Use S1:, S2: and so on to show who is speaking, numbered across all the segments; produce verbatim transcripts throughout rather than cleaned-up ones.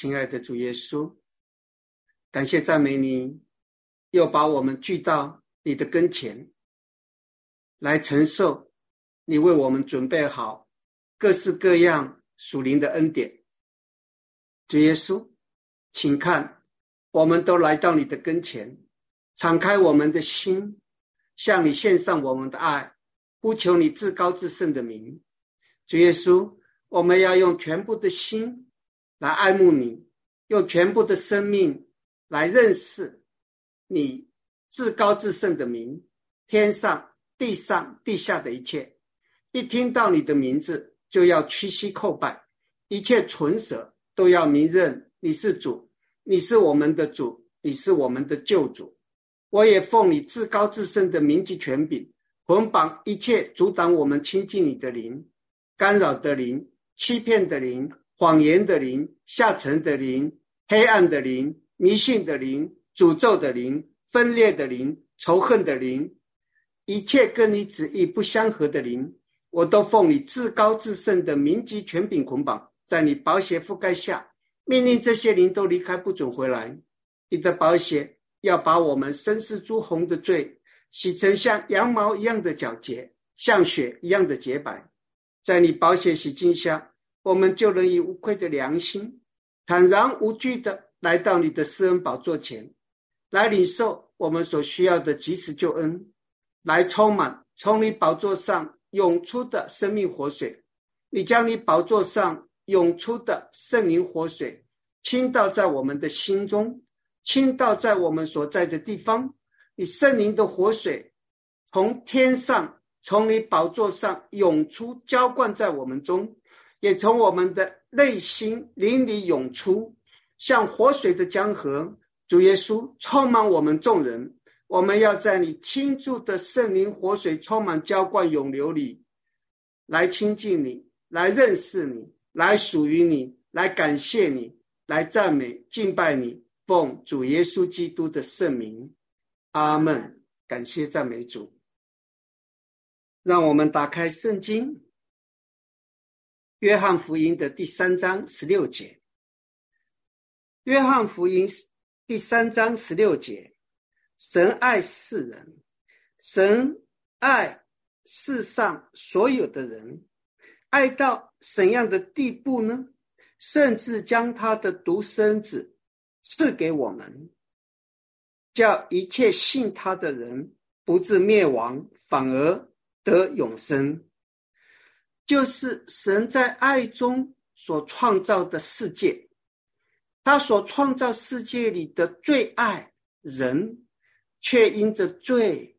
S1: 亲爱的主耶稣，感谢赞美你，又把我们聚到你的跟前，来承受你为我们准备好各式各样属灵的恩典。主耶稣，请看，我们都来到你的跟前，敞开我们的心，向你献上我们的爱，呼求你至高至圣的名。主耶稣，我们要用全部的心来爱慕你，用全部的生命来认识你至高至圣的名，天上地上地下的一切，一听到你的名字就要屈膝叩拜，一切唇舌都要明认你是主，你是我们的主，你是我们的救主。我也奉你至高至圣的名及权柄，捆绑一切阻挡我们亲近你的灵，干扰的灵，欺骗的灵，谎言的灵，下沉的灵，黑暗的灵，迷信的灵，诅咒的灵，分裂的灵，仇恨的灵，一切跟你旨意不相合的灵，我都奉你至高至圣的名及权柄捆绑，在你宝血覆盖下，命令这些灵都离开，不准回来。你的宝血要把我们深似朱红的罪洗成像羊毛一样的皎洁，像雪一样的洁白。在你宝血洗净下，我们就能以无愧的良心，坦然无惧的来到你的施恩宝座前，来领受我们所需要的及时救恩，来充满从你宝座上涌出的生命活水。你将你宝座上涌出的圣灵活水倾倒在我们的心中，倾倒在我们所在的地方。你圣灵的活水从天上，从你宝座上涌出，浇灌在我们中，也从我们的内心灵里涌出，像活水的江河。主耶稣，充满我们众人，我们要在你倾注的圣灵活水充满浇灌涌流里，来亲近你，来认识你，来属于你，来感谢你，来赞美敬拜你，奉主耶稣基督的圣名，阿们。感谢赞美主。让我们打开圣经，约翰福音的第三章十六节。约翰福音第三章十六节，神爱世人，神爱世上所有的人，爱到怎样的地步呢？甚至将他的独生子赐给我们，叫一切信他的人不至灭亡，反而得永生。就是神在爱中所创造的世界，他所创造世界里的最爱人，却因着罪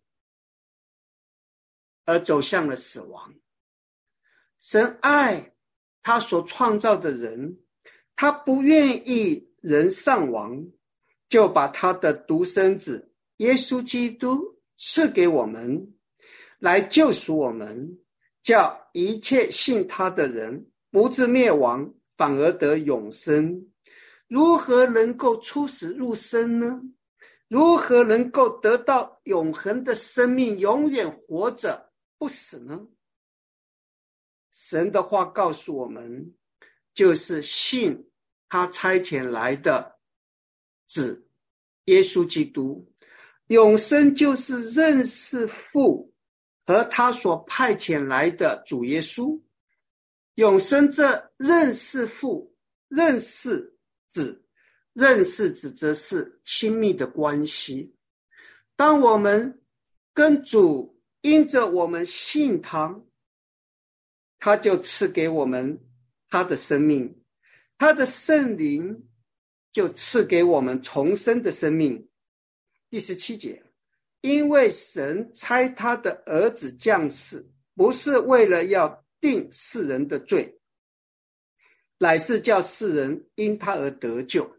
S1: 而走向了死亡。神爱他所创造的人，他不愿意人丧亡，就把他的独生子耶稣基督赐给我们，来救赎我们，叫一切信他的人不至灭亡，反而得永生。如何能够出死入生呢？如何能够得到永恒的生命，永远活着不死呢？神的话告诉我们，就是信他差遣来的子耶稣基督。永生就是认识父和他所派遣来的主耶稣。永生这认识父、认识子、认识子则是亲密的关系。当我们跟主因着我们信他，他就赐给我们他的生命，他的圣灵就赐给我们重生的生命。第十七节，因为神差他的儿子降世，不是为了要定世人的罪，乃是叫世人因他而得救。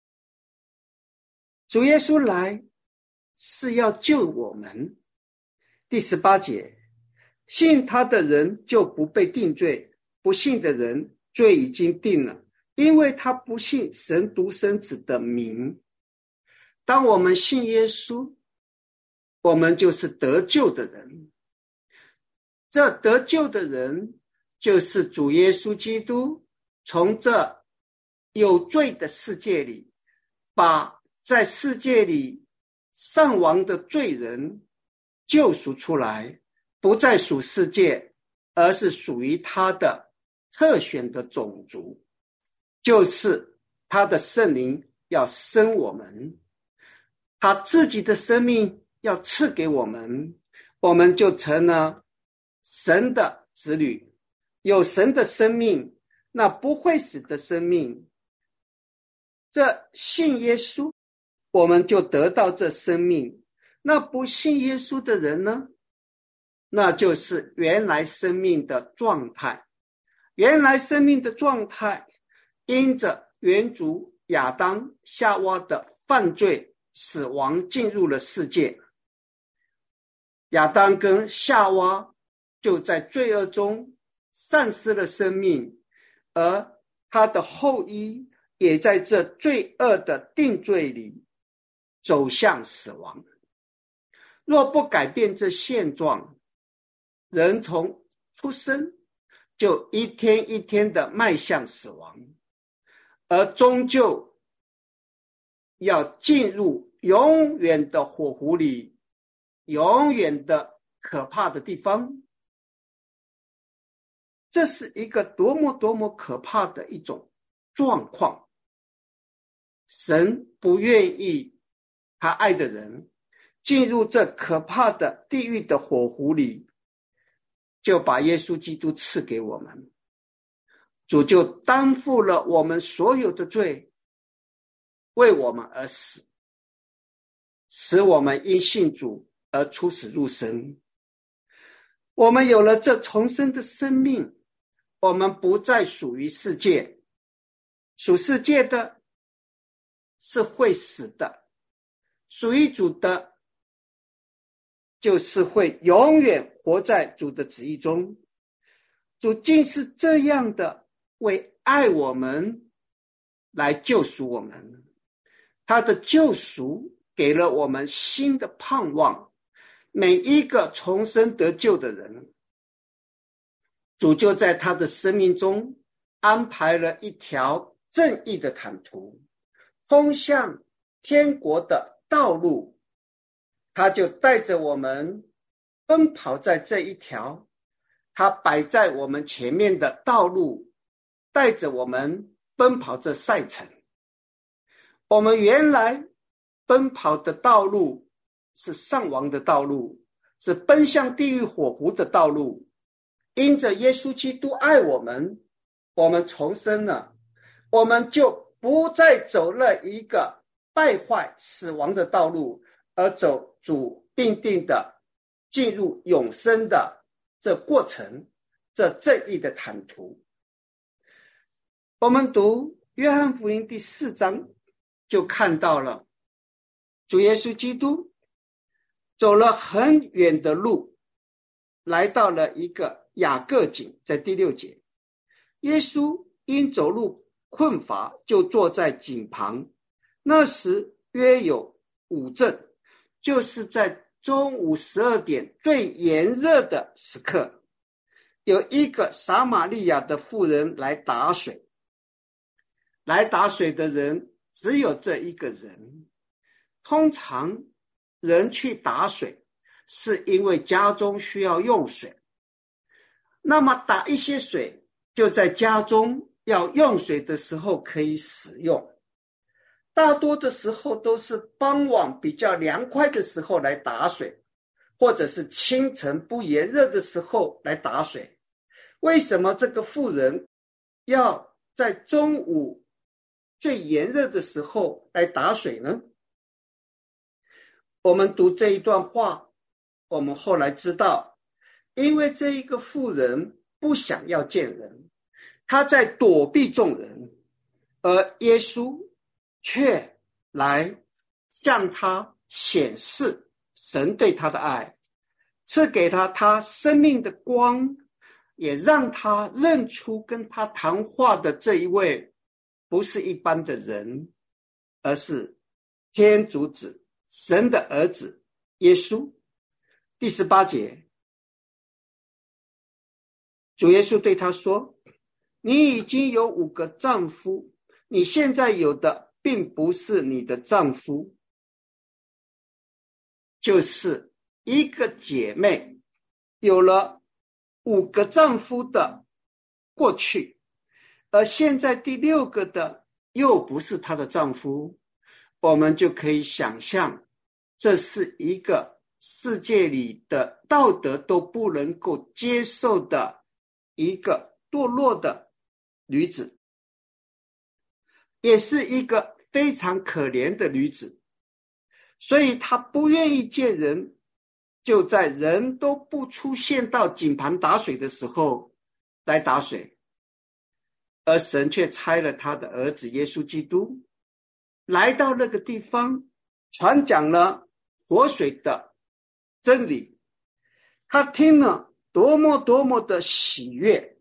S1: 主耶稣来是要救我们。第十八节，信他的人就不被定罪，不信的人罪已经定了，因为他不信神独生子的名。当我们信耶稣，我们就是得救的人。这得救的人就是主耶稣基督从这有罪的世界里，把在世界里丧亡的罪人救赎出来，不再属世界，而是属于他的特选的种族，就是他的圣灵要生我们，他自己的生命要赐给我们，我们就成了神的子女，有神的生命，那不会死的生命。这信耶稣，我们就得到这生命。那不信耶稣的人呢？那就是原来生命的状态。原来生命的状态，因着原主亚当夏娃的犯罪死亡进入了世界，亚当跟夏娃就在罪恶中丧失了生命，而他的后裔也在这罪恶的定罪里走向死亡。若不改变这现状，人从出生就一天一天的迈向死亡，而终究要进入永远的火湖里，永远的可怕的地方。这是一个多么多么可怕的一种状况。神不愿意他爱的人进入这可怕的地狱的火湖里，就把耶稣基督赐给我们。主就担负了我们所有的罪，为我们而死，使我们因信主而出死入生。我们有了这重生的生命，我们不再属于世界，属世界的是会死的，属于主的就是会永远活在主的旨意中。主竟是这样的为爱我们来救赎我们，他的救赎给了我们新的盼望。每一个重生得救的人，主就在他的生命中安排了一条正义的坦途，通向天国的道路。他就带着我们奔跑在这一条他摆在我们前面的道路，带着我们奔跑这赛程。我们原来奔跑的道路是上亡的道路，是奔向地狱火湖的道路。因着耶稣基督爱我们，我们重生了，我们就不再走了一个败坏死亡的道路，而走主定定的进入永生的这过程，这正义的坦途。我们读约翰福音第四章，就看到了主耶稣基督走了很远的路，来到了一个雅各井，在第六节，耶稣因走路困乏，就坐在井旁。那时约有午正，就是在中午十二点最炎热的时刻，有一个撒玛利亚的妇人来打水。来打水的人只有这一个人。通常人去打水是因为家中需要用水，那么打一些水就在家中要用水的时候可以使用。大多的时候都是傍晚比较凉快的时候来打水，或者是清晨不炎热的时候来打水。为什么这个妇人要在中午最炎热的时候来打水呢？我们读这一段话，我们后来知道，因为这一个妇人不想要见人，她在躲避众人，而耶稣却来向她显示神对她的爱，赐给她她生命的光，也让她认出跟她谈话的这一位不是一般的人，而是天主子，神的儿子耶稣。第十八节，主耶稣对他说，你已经有五个丈夫， 你现在有的并不是你的丈夫，就是一个姐妹有了五个丈夫的过去，而现在第六个的又不是她的丈夫，我们就可以想象，这是一个世界里的道德都不能够接受的一个堕落的女子，也是一个非常可怜的女子，所以她不愿意见人，就在人都不出现到井旁打水的时候来打水，而神却差了他的儿子耶稣基督来到那个地方，传讲了活水的真理。他听了多么多么的喜悦。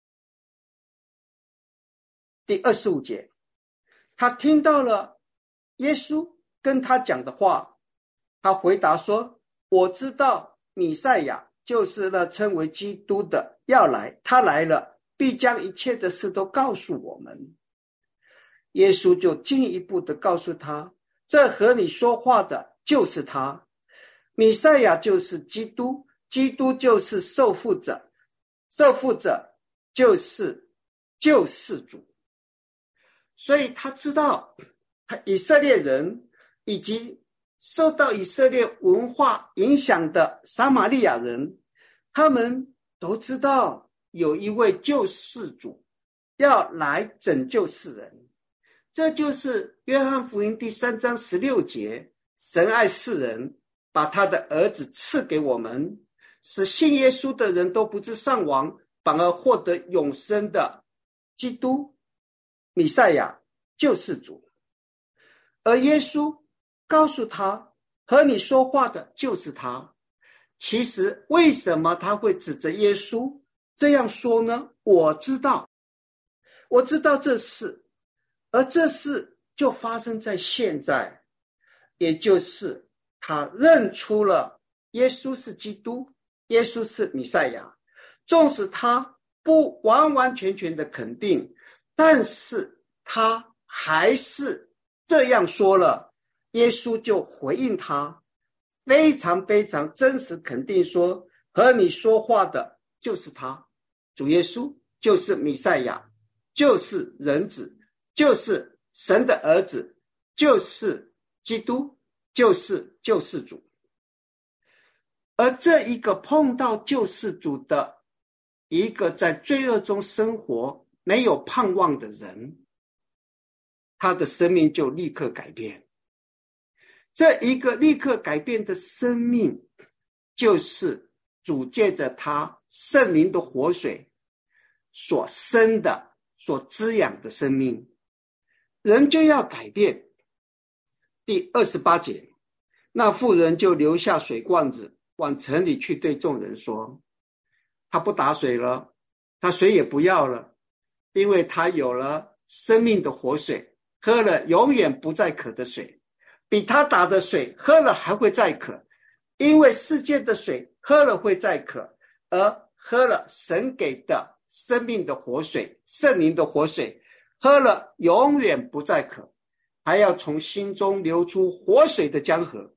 S1: 第二十五节，他听到了耶稣跟他讲的话，他回答说，我知道弥赛亚就是那称为基督的要来，他来了必将一切的事都告诉我们。耶稣就进一步的告诉他，这和你说话的就是他，弥赛亚就是基督，基督就是受傅者，受傅者就是救世主。所以他知道他以色列人以及受到以色列文化影响的撒玛利亚人，他们都知道有一位救世主要来拯救世人。这就是约翰福音第三章十六节，神爱世人，把他的儿子赐给我们，使信耶稣的人都不致丧亡，反而获得永生的基督弥赛亚救世主。而耶稣告诉他，和你说话的就是他。其实为什么他会指着耶稣这样说呢？我知道，我知道这事，而这事就发生在现在，也就是他认出了耶稣是基督，耶稣是弥赛亚。纵使他不完完全全的肯定，但是他还是这样说了。耶稣就回应他，非常非常真实肯定说，和你说话的就是他，主耶稣就是弥赛亚，就是人子，就是神的儿子，就是基督，就是救世主。而这一个碰到救世主的一个在罪恶中生活没有盼望的人，他的生命就立刻改变。这一个立刻改变的生命，就是主借着他圣灵的活水所生的、所滋养的生命，人就要改变。第二十八节，那妇人就留下水罐子，往城里去对众人说，他不打水了，他水也不要了，因为他有了生命的活水，喝了永远不再渴的水，比他打的水喝了还会再渴，因为世界的水喝了会再渴，而喝了神给的生命的活水，圣灵的活水，喝了永远不再渴，还要从心中流出活水的江河。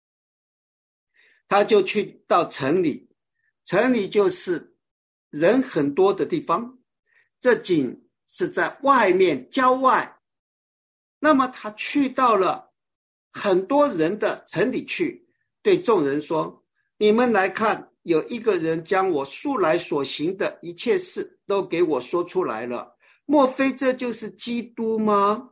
S1: 他就去到城里，城里就是人很多的地方，这井是在外面郊外。那么他去到了很多人的城里去，对众人说，你们来看，有一个人将我素来所行的一切事都给我说出来了，莫非这就是基督吗？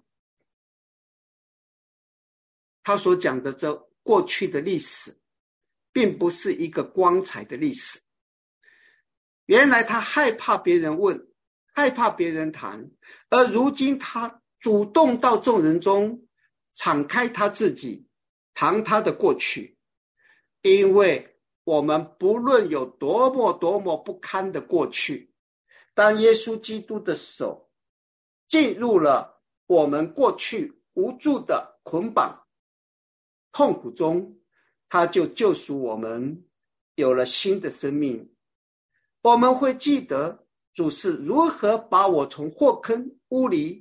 S1: 他所讲的这过去的历史并不是一个光彩的历史。原来他害怕别人问，害怕别人谈，而如今他主动到众人中敞开他自己，谈他的过去。因为我们不论有多么多么不堪的过去，当耶稣基督的手进入了我们过去无助的捆绑痛苦中，他就救赎我们，有了新的生命。我们会记得主是如何把我从祸坑污泥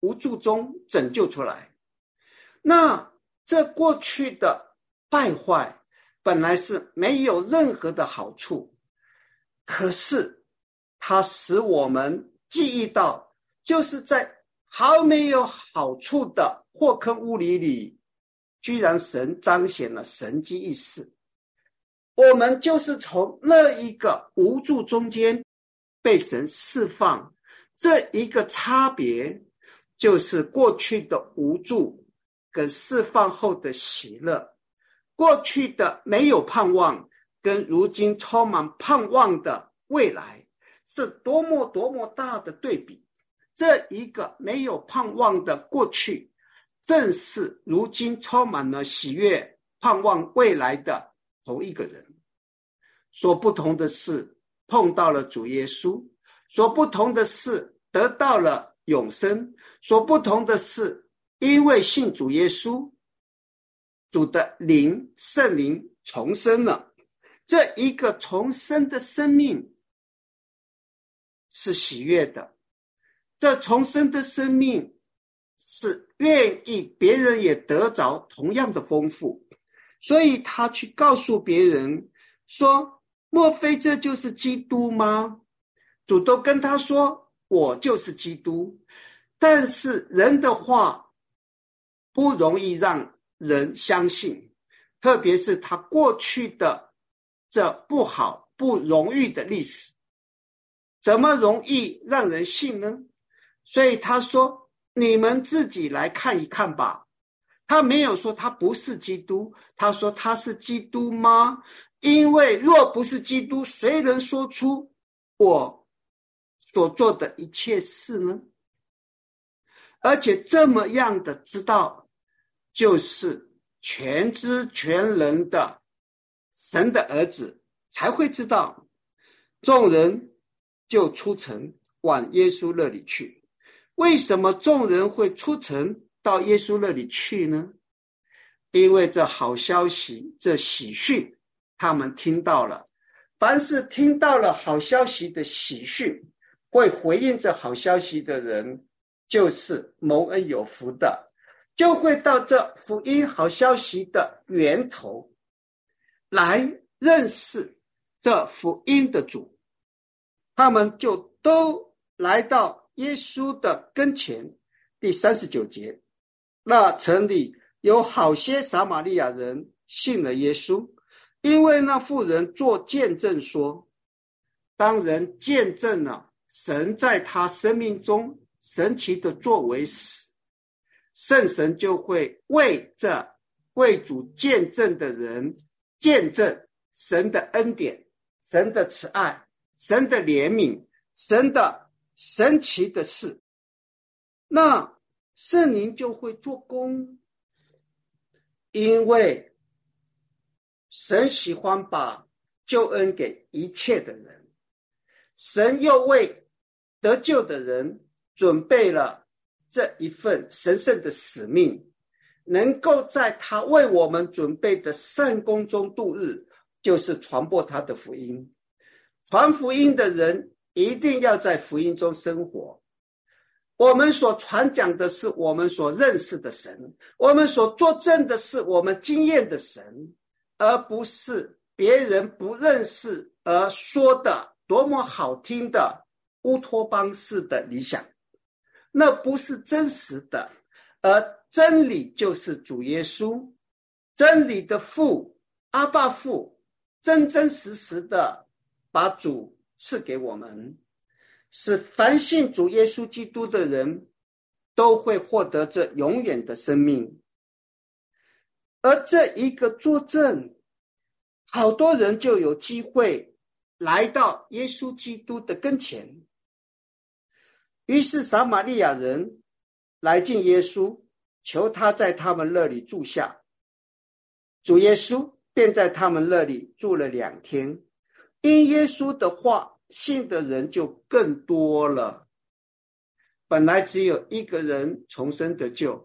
S1: 无助中拯救出来。那这过去的败坏本来是没有任何的好处，可是它使我们记忆到，就是在毫没有好处的祸坑污泥里，居然神彰显了神迹异事。我们就是从那一个无助中间被神释放，这一个差别就是过去的无助跟释放后的喜乐，过去的没有盼望跟如今充满盼望的未来，是多么多么大的对比。这一个没有盼望的过去，正是如今充满了喜悦盼望未来的同一个人。所不同的是碰到了主耶稣，所不同的是得到了永生，所不同的是因为信主耶稣，主的灵圣灵重生了。这一个重生的生命是喜悦的，这重生的生命是愿意别人也得着同样的丰富，所以他去告诉别人说，莫非这就是基督吗？主都跟他说，我就是基督。但是人的话不容易让人相信，特别是他过去的这不好不荣誉的历史，怎么容易让人信呢？所以他说，你们自己来看一看吧。他没有说他不是基督，他说他是基督吗？因为若不是基督，谁能说出我所做的一切事呢？而且这么样的知道，就是全知全能的神的儿子才会知道。众人就出城往耶稣那里去。为什么众人会出城到耶稣那里去呢？因为这好消息，这喜讯他们听到了。凡是听到了好消息的喜讯，会回应这好消息的人，就是蒙恩有福的，就会到这福音好消息的源头来认识这福音的主。他们就都来到耶稣的跟前。第三十九节，那城里有好些撒玛利亚人信了耶稣，因为那妇人做见证说，当人见证了神在他生命中神奇的作为时，圣神就会为这为主见证的人见证神的恩典、神的慈爱、神的怜悯、神的神奇的事。那圣灵就会做工，因为神喜欢把救恩给一切的人，神又为得救的人准备了这一份神圣的使命，能够在他为我们准备的善工中度日，就是传播他的福音。传福音的人一定要在福音中生活。我们所传讲的是我们所认识的神，我们所作证的是我们经验的神，而不是别人不认识而说的多么好听的乌托邦式的理想，那不是真实的。而真理就是主耶稣，真理的父阿爸父真真实实的把主赐给我们，使凡信主耶稣基督的人都会获得这永远的生命。而这一个作证，好多人就有机会来到耶稣基督的跟前。于是撒玛利亚人来见耶稣，求他在他们那里住下。主耶稣便在他们那里住了两天，因耶稣的话，信的人就更多了。本来只有一个人重生得救，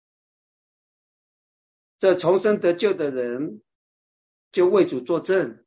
S1: 这重生得救的人就为主作证，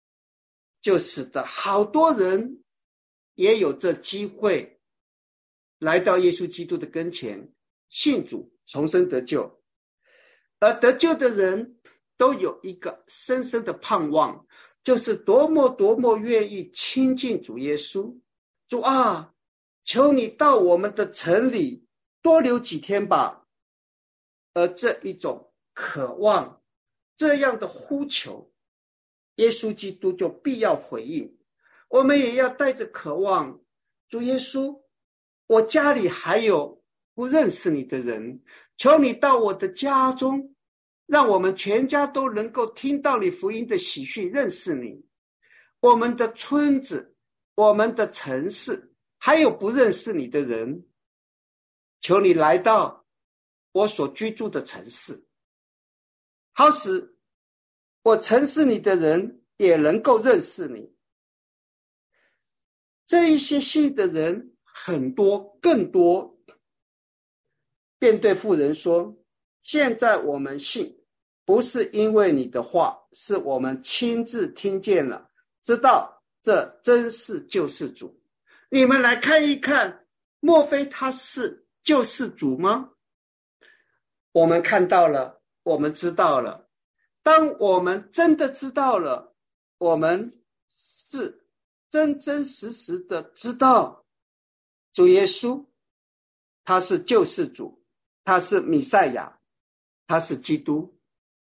S1: 就使得好多人也有这机会来到耶稣基督的跟前，信主，重生得救。而得救的人都有一个深深的盼望，就是多么多么愿意亲近主耶稣。主啊，求你到我们的城里多留几天吧。而这一种渴望，这样的呼求，耶稣基督就必要回应。我们也要带着渴望，主耶稣，我家里还有不认识你的人，求你到我的家中，让我们全家都能够听到你福音的喜讯，认识你。我们的村子，我们的城市，还有不认识你的人，求你来到我所居住的城市，好使我城市里的人也能够认识你。这一些信的人很多，更多，便对妇人说，现在我们信，不是因为你的话，是我们亲自听见了，知道这真是救世主。你们来看一看，莫非他是救世主吗？我们看到了，我们知道了。当我们真的知道了，我们是真真实实的知道主耶稣，他是救世主，他是弥赛亚，他是基督。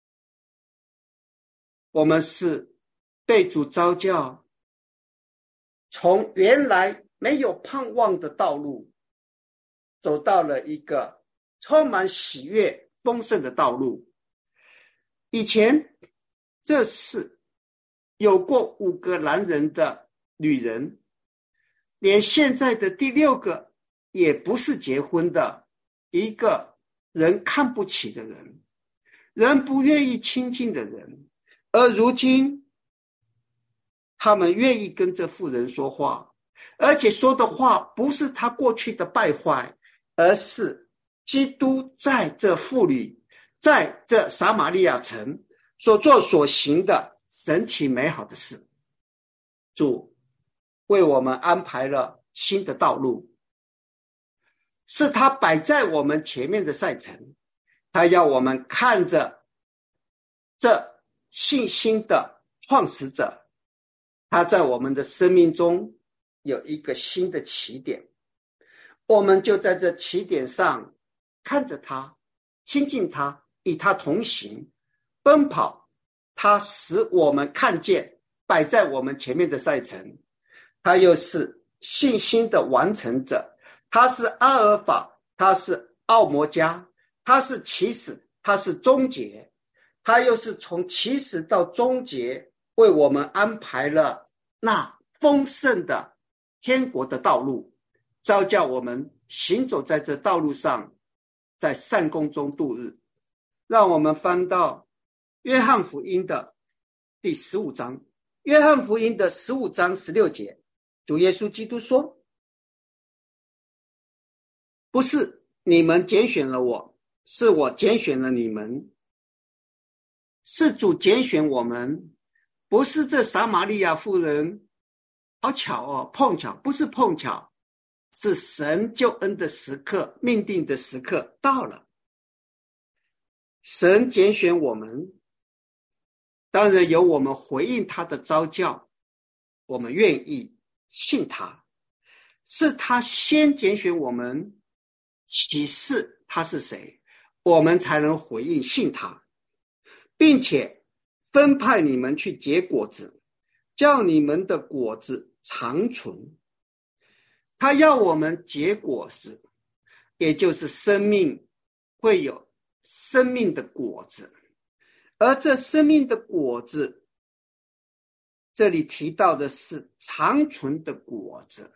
S1: 我们是被主召叫，从原来没有盼望的道路，走到了一个充满喜悦丰盛的道路。以前这是有过五个男人的女人，连现在的第六个也不是结婚的，一个人看不起的人，人不愿意亲近的人。而如今他们愿意跟这妇人说话，而且说的话不是他过去的败坏，而是基督在这妇女，在这撒玛利亚城所做所行的神奇美好的事。主为我们安排了新的道路，是他摆在我们前面的赛程，他要我们看着这信心的创始者，他在我们的生命中有一个新的起点，我们就在这起点上看着他，亲近他，与他同行，奔跑。他使我们看见摆在我们前面的赛程，他又是信心的完成者，他是阿尔法，他是奥摩加，他是起始，他是终结，他又是从起始到终结为我们安排了那丰盛的天国的道路，召叫我们行走在这道路上，在善功中度日。让我们翻到约翰福音的第十五章，约翰福音的十五章十六节，主耶稣基督说，不是你们拣选了我，是我拣选了你们。是主拣选我们，不是这撒玛利亚妇人，好巧哦，碰巧，不是碰巧，是神救恩的时刻，命定的时刻到了。神拣选我们，当然有我们回应他的召叫，我们愿意信他，是他先拣选我们，启示他是谁，我们才能回应信他，并且分派你们去结果子，叫你们的果子长存。他要我们结果子，也就是生命，会有生命的果子。而这生命的果子，这里提到的是长存的果子，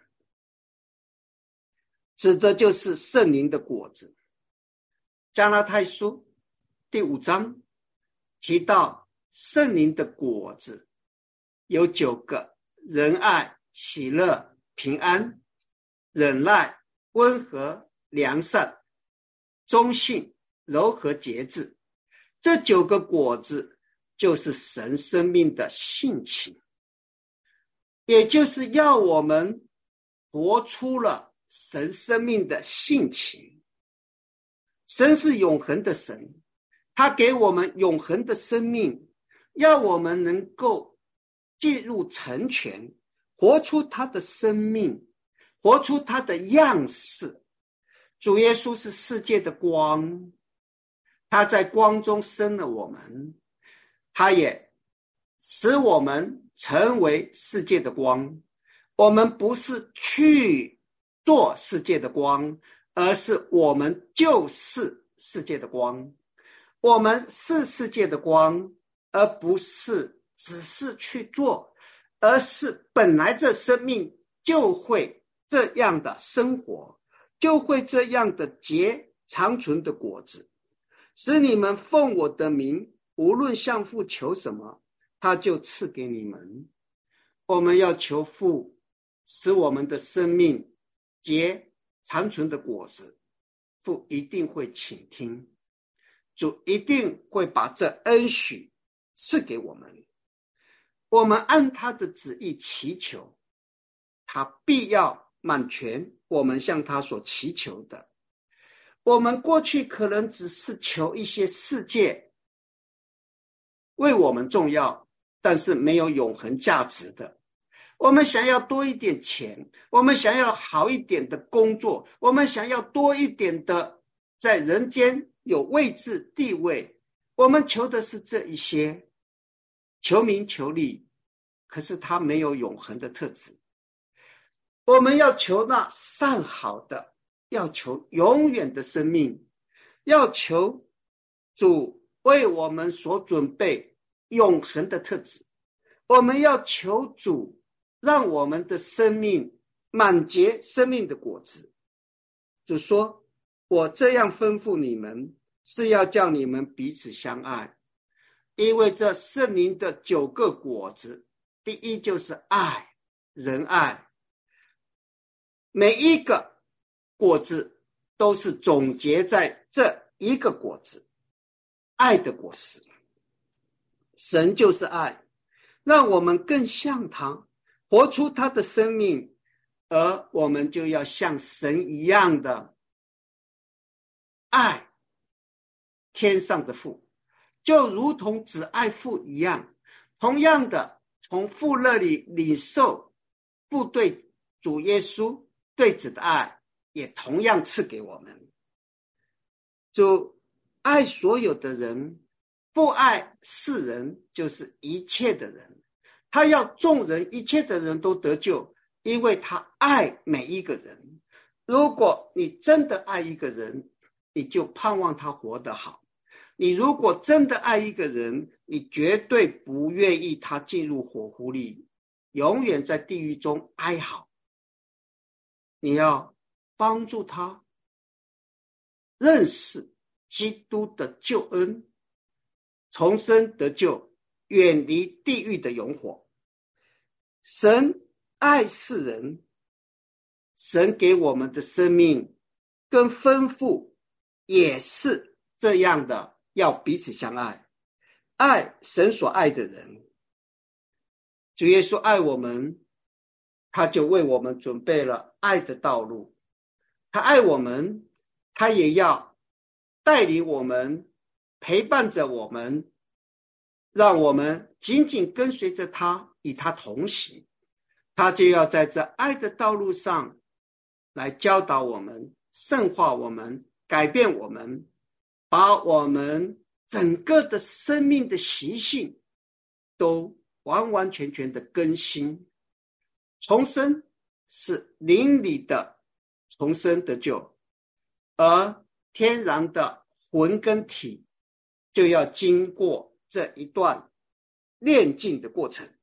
S1: 指的就是圣灵的果子。加拉太书第五章提到圣灵的果子有九个：仁爱、喜乐、平安、忍耐、温和、良善、忠信、柔和、节制。这九个果子就是神生命的性情，也就是要我们活出了神生命的性情。神是永恒的神，他给我们永恒的生命，要我们能够进入成全，活出他的生命，活出他的样式。主耶稣是世界的光，他在光中生了我们，他也使我们成为世界的光。我们不是去做世界的光，而是我们就是世界的光。我们是世界的光，而不是只是去做，而是本来这生命就会这样的生活，就会这样的结长存的果子，使你们奉我的名，无论向父求什么，他就赐给你们。我们要求父使我们的生命结长存的果子，父一定会倾听，主一定会把这恩许赐给我们。我们按他的旨意祈求，他必要满全我们向他所祈求的。我们过去可能只是求一些世界为我们重要，但是没有永恒价值的。我们想要多一点钱，我们想要好一点的工作，我们想要多一点的在人间有位置地位，我们求的是这一些，求名求利，可是它没有永恒的特质。我们要求那上好的，要求永远的生命，要求主为我们所准备永恒的特质。我们要求主让我们的生命满结生命的果子。主说，我这样吩咐你们，是要叫你们彼此相爱。因为这圣灵的九个果子，第一就是爱，仁爱。每一个果子都是总结在这一个果子，爱的果实。神就是爱，让我们更像他，活出他的生命，而我们就要像神一样的爱天上的父，就如同只爱父一样。同样的，从父那里领受父对主耶稣对子的爱，也同样赐给我们。主爱所有的人，不爱世人，就是一切的人。他要众人一切的人都得救，因为他爱每一个人。如果你真的爱一个人，你就盼望他活得好。你如果真的爱一个人，你绝对不愿意他进入火湖里，永远在地狱中哀嚎。你要帮助他认识基督的救恩，重生得救，远离地狱的永火。神爱世人，神给我们的生命跟吩咐也是这样的，要彼此相爱，爱神所爱的人。主耶稣爱我们，他就为我们准备了爱的道路。他爱我们，他也要带领我们，陪伴着我们，让我们紧紧跟随着他，与他同行。他就要在这爱的道路上来教导我们，圣化我们，改变我们，把我们整个的生命的习性都完完全全的更新。重生是灵里的重生得救，而天然的魂跟体就要经过这一段炼净的过程。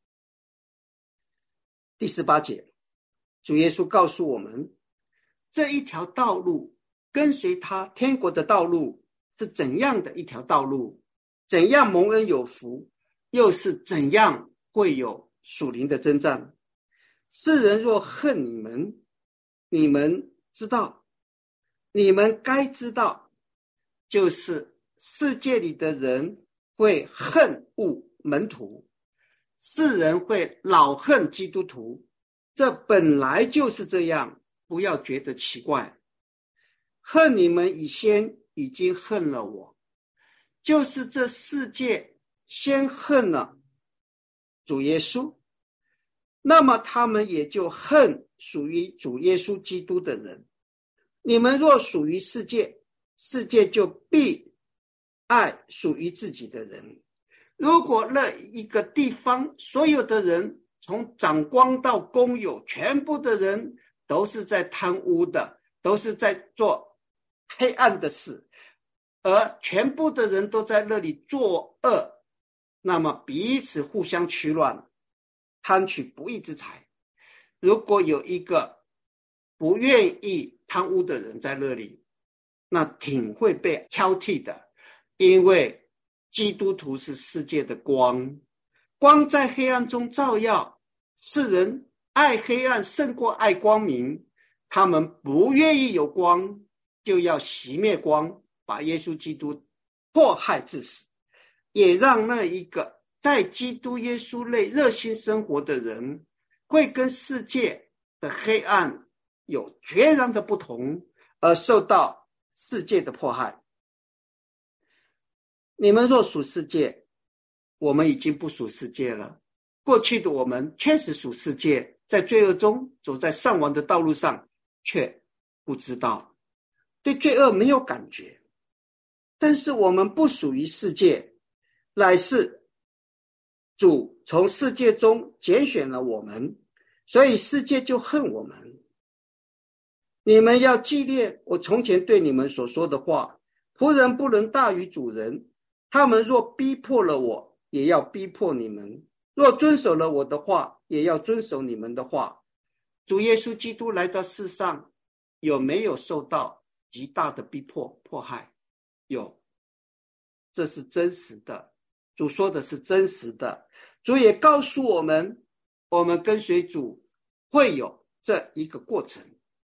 S1: 第十八节，主耶稣告诉我们，这一条道路，跟随他天国的道路是怎样的一条道路，怎样蒙恩有福，又是怎样会有属灵的征战。世人若恨你们，你们知道，你们该知道，就是世界里的人会恨恶门徒，世人会老恨基督徒，这本来就是这样， 不要觉得奇怪，恨你们以先已经恨了我，就是这世界先恨了主耶稣，那么他们也就恨属于主耶稣基督的人。你们若属于世界，世界就必爱属于自己的人。如果那一个地方所有的人，从长官到工友，全部的人都是在贪污的，都是在做黑暗的事，而全部的人都在那里作恶，那么彼此互相取暖，贪取不义之财。如果有一个不愿意贪污的人在那里，那挺会被挑剔的，因为基督徒是世界的光，光在黑暗中照耀，世人爱黑暗胜过爱光明，他们不愿意有光，就要熄灭光，把耶稣基督迫害致死，也让那一个在基督耶稣内热心生活的人，会跟世界的黑暗有决然的不同，而受到世界的迫害。你们若属世界，我们已经不属世界了。过去的我们确实属世界，在罪恶中走在上亡的道路上，却不知道，对罪恶没有感觉。但是我们不属于世界，乃是主从世界中拣选了我们，所以世界就恨我们。你们要纪念我从前对你们所说的话，仆人不能大于主人，他们若逼迫了我，也要逼迫你们；若遵守了我的话，也要遵守你们的话。主耶稣基督来到世上，有没有受到极大的逼迫迫害？有，这是真实的，主说的是真实的。主也告诉我们，我们跟随主会有这一个过程。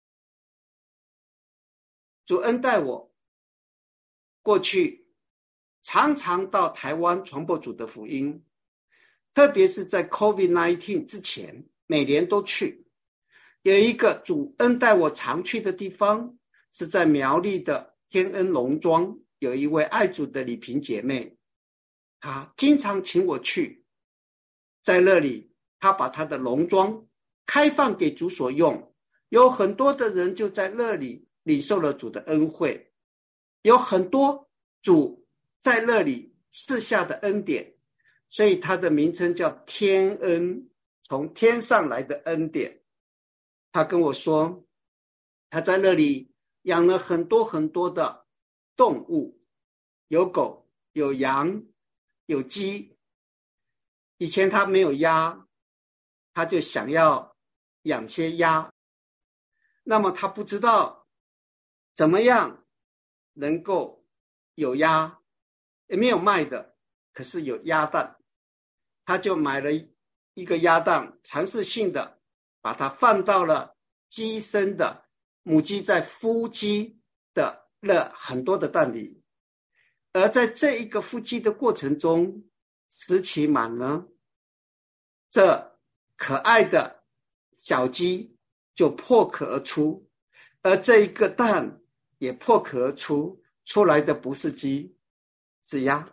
S1: 主恩待我，过去常常到台湾传播主的福音，特别是在 COVID 十九 之前，每年都去。有一个主恩待我常去的地方，是在苗栗的天恩农庄，有一位爱主的李萍姐妹，她经常请我去，在那里她把她的农庄开放给主所用，有很多的人就在那里领受了主的恩惠，有很多主在那里赐下的恩典，所以它的名称叫天恩，从天上来的恩典。他跟我说，他在那里养了很多很多的动物，有狗，有羊，有鸡。以前他没有鸭，他就想要养些鸭。那么他不知道怎么样能够有鸭，也没有卖的，可是有鸭蛋，他就买了一个鸭蛋，尝试性的把它放到了鸡生的母鸡在孵鸡的了很多的蛋里，而在这一个孵鸡的过程中，时期满了，这可爱的小鸡就破壳而出，而这一个蛋也破壳而出，出来的不是鸡，是鸭。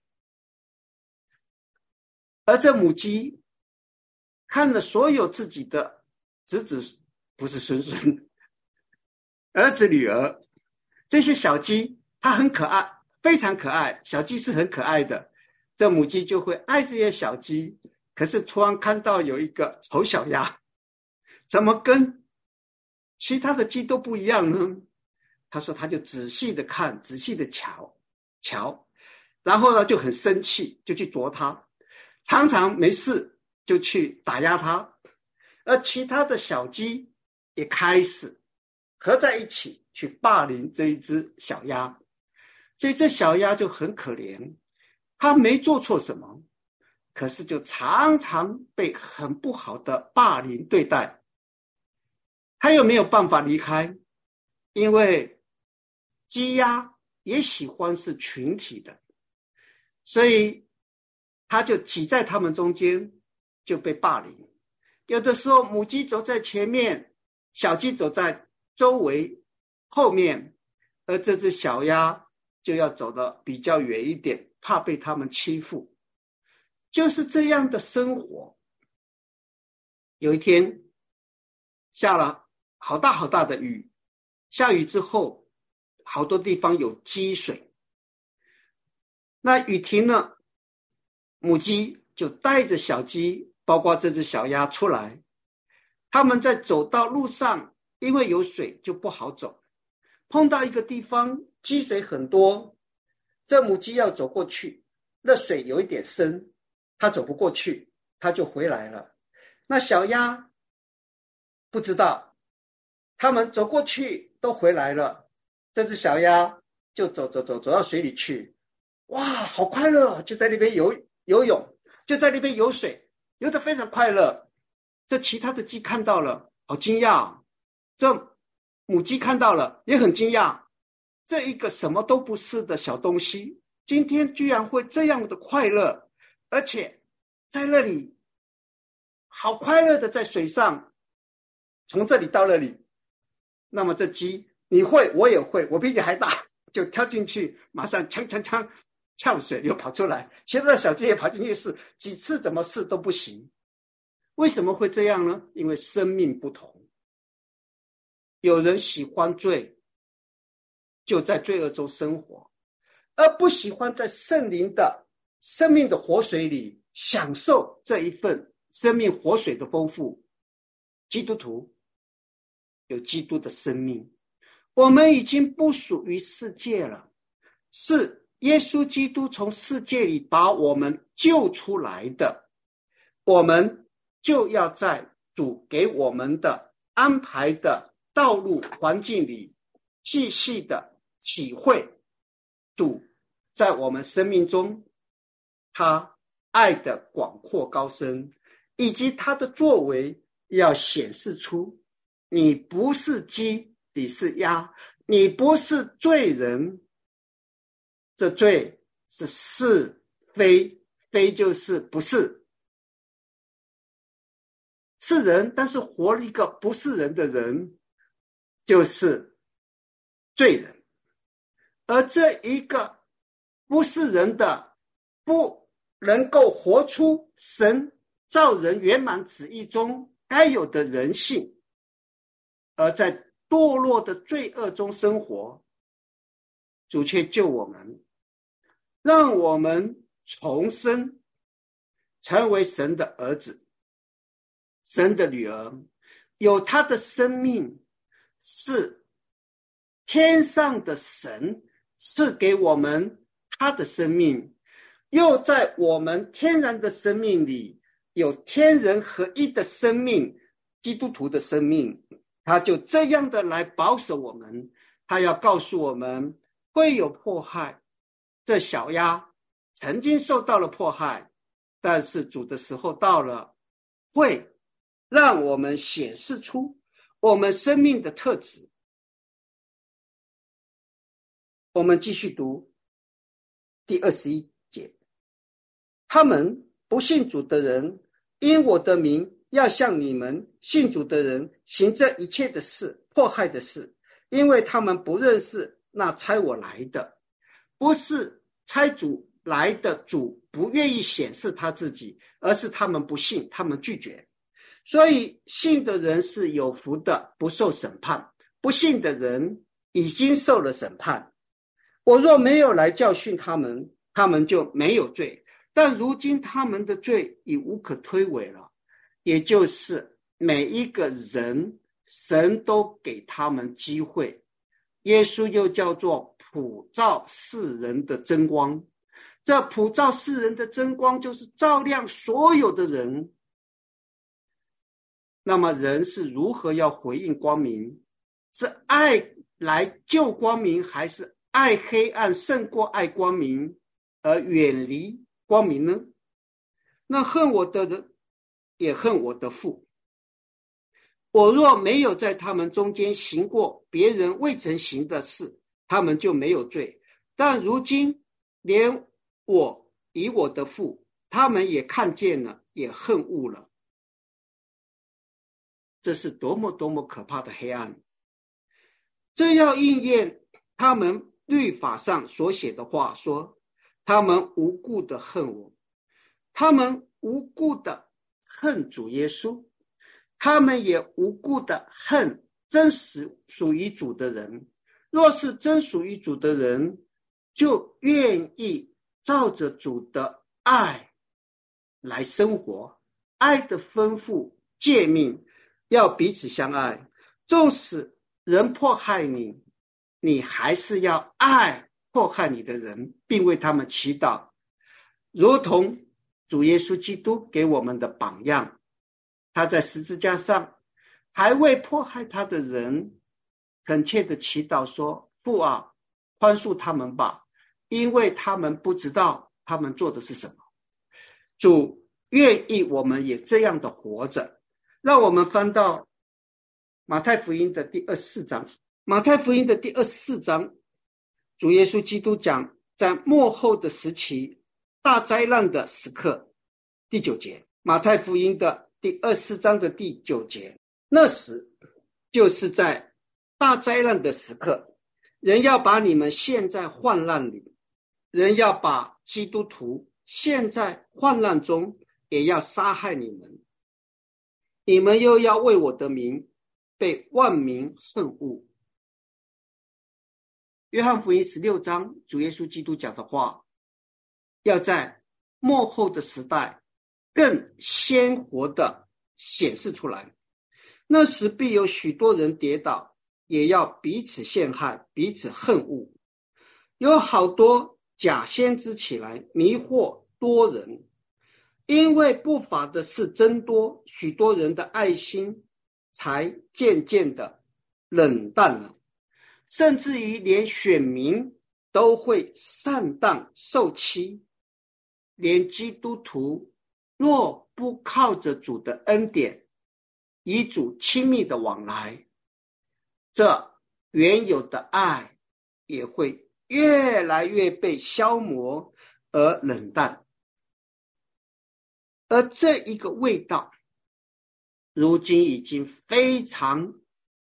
S1: 而这母鸡看了所有自己的子子，不是孙孙，儿子女儿，这些小鸡它很可爱，非常可爱，小鸡是很可爱的，这母鸡就会爱这些小鸡。可是突然看到有一个丑小鸭，怎么跟其他的鸡都不一样呢？他说他就仔细的看，仔细的瞧瞧，然后呢就很生气，就去啄它，常常没事就去打压它，而其他的小鸡也开始合在一起去霸凌这一只小鸭。所以这小鸭就很可怜，它没做错什么，可是就常常被很不好的霸凌对待。它又没有办法离开，因为鸡鸭也喜欢是群体的，所以它就挤在他们中间，就被霸凌。有的时候母鸡走在前面， 小鸡走在周围后面，而这只小鸭就要走得比较远一点，怕被他们欺负。就是这样的生活。有一天下了好大好大的雨，下雨之后好多地方有积水，那雨停了，母鸡就带着小鸡，包括这只小鸭出来，他们在走到路上，因为有水就不好走，碰到一个地方积水很多，这母鸡要走过去，那水有一点深，它走不过去，它就回来了。那小鸭不知道，他们走过去都回来了，这只小鸭就走走走走到水里去，哇，好快乐，就在那边游游泳，就在那边游水，游得非常快乐。这其他的鸡看到了，好惊讶，这母鸡看到了也很惊讶，这一个什么都不是的小东西，今天居然会这样的快乐，而且在那里好快乐的在水上，从这里到那里。那么这鸡，你会我也会，我比你还大，就跳进去，马上锵锵锵跳水又跑出来，其他的小鸡也跑进去试，几次怎么试都不行。为什么会这样呢？因为生命不同，有人喜欢罪，就在罪恶中生活，而不喜欢在圣灵的生命的活水里享受这一份生命活水的丰富。基督徒有基督的生命，我们已经不属于世界了，是耶稣基督从世界里把我们救出来的，我们就要在主给我们的安排的道路环境里细细的体会主在我们生命中他爱的广阔高深，以及他的作为要显示出你不是鸡，你是鸭，你不是罪人，这罪是是非，非就是不是，是人但是活了一个不是人的人就是罪人，而这一个不是人的不能够活出神造人圆满旨意中该有的人性，而在堕落的罪恶中生活，主却救我们，让我们重生，成为神的儿子，神的女儿，有他的生命，是天上的神赐给我们他的生命，又在我们天然的生命里有天人合一的生命，基督徒的生命，他就这样的来保守我们。他要告诉我们会有迫害，这小鸭曾经受到了迫害，但是主的时候到了，会让我们显示出我们生命的特质。我们继续读第二十一节，他们不信主的人，因我的名要向你们信主的人行这一切的事，迫害的事，因为他们不认识那差我来的，不是差主来的主不愿意显示他自己，而是他们不信，他们拒绝。所以信的人是有福的，不受审判；不信的人已经受了审判。我若没有来教训他们，他们就没有罪，但如今他们的罪已无可推诿了。也就是每一个人，神都给他们机会。耶稣又叫做普照世人的真光，这普照世人的真光就是照亮所有的人。那么人是如何要回应光明？是爱来救光明，还是爱黑暗胜过爱光明而远离光明呢？那恨我的人也恨我的父。我若没有在他们中间行过别人未曾行的事，他们就没有罪。但如今连我以我的父，他们也看见了，也恨恶了。 这是多么多么可怕的黑暗！这要应验他们律法上所写的话，说他们无故的恨我，他们无故的恨主耶稣，他们也无故的恨真实属于主的人。若是真属于主的人，就愿意照着主的爱来生活，爱的吩咐诫命要彼此相爱。纵使人迫害你，你还是要爱迫害你的人，并为他们祈祷，如同主耶稣基督给我们的榜样。他在十字架上还为迫害他的人恳切的祈祷说，父啊，宽恕他们吧，因为他们不知道他们做的是什么。主愿意我们也这样的活着。让我们翻到马太福音的第二十四章。马太福音的第二十四章，主耶稣基督讲在末后的时期，大灾难的时刻，第九节。马太福音的第二十四章的第九节，那时就是在大灾难的时刻，人要把你们陷在患难里，人要把基督徒陷在患难中，也要杀害你们，你们又要为我的名被万民恨恶。约翰福音十六章，主耶稣基督讲的话，要在末后的时代更鲜活的显示出来。那时必有许多人跌倒，也要彼此陷害，彼此恨恶。有好多假先知起来，迷惑多人。因为不法的事增多，许多人的爱心才渐渐的冷淡了，甚至于连选民都会上当受欺。连基督徒若不靠着主的恩典，与主亲密的往来，这原有的爱也会越来越被消磨而冷淡。而这一个味道，如今已经非常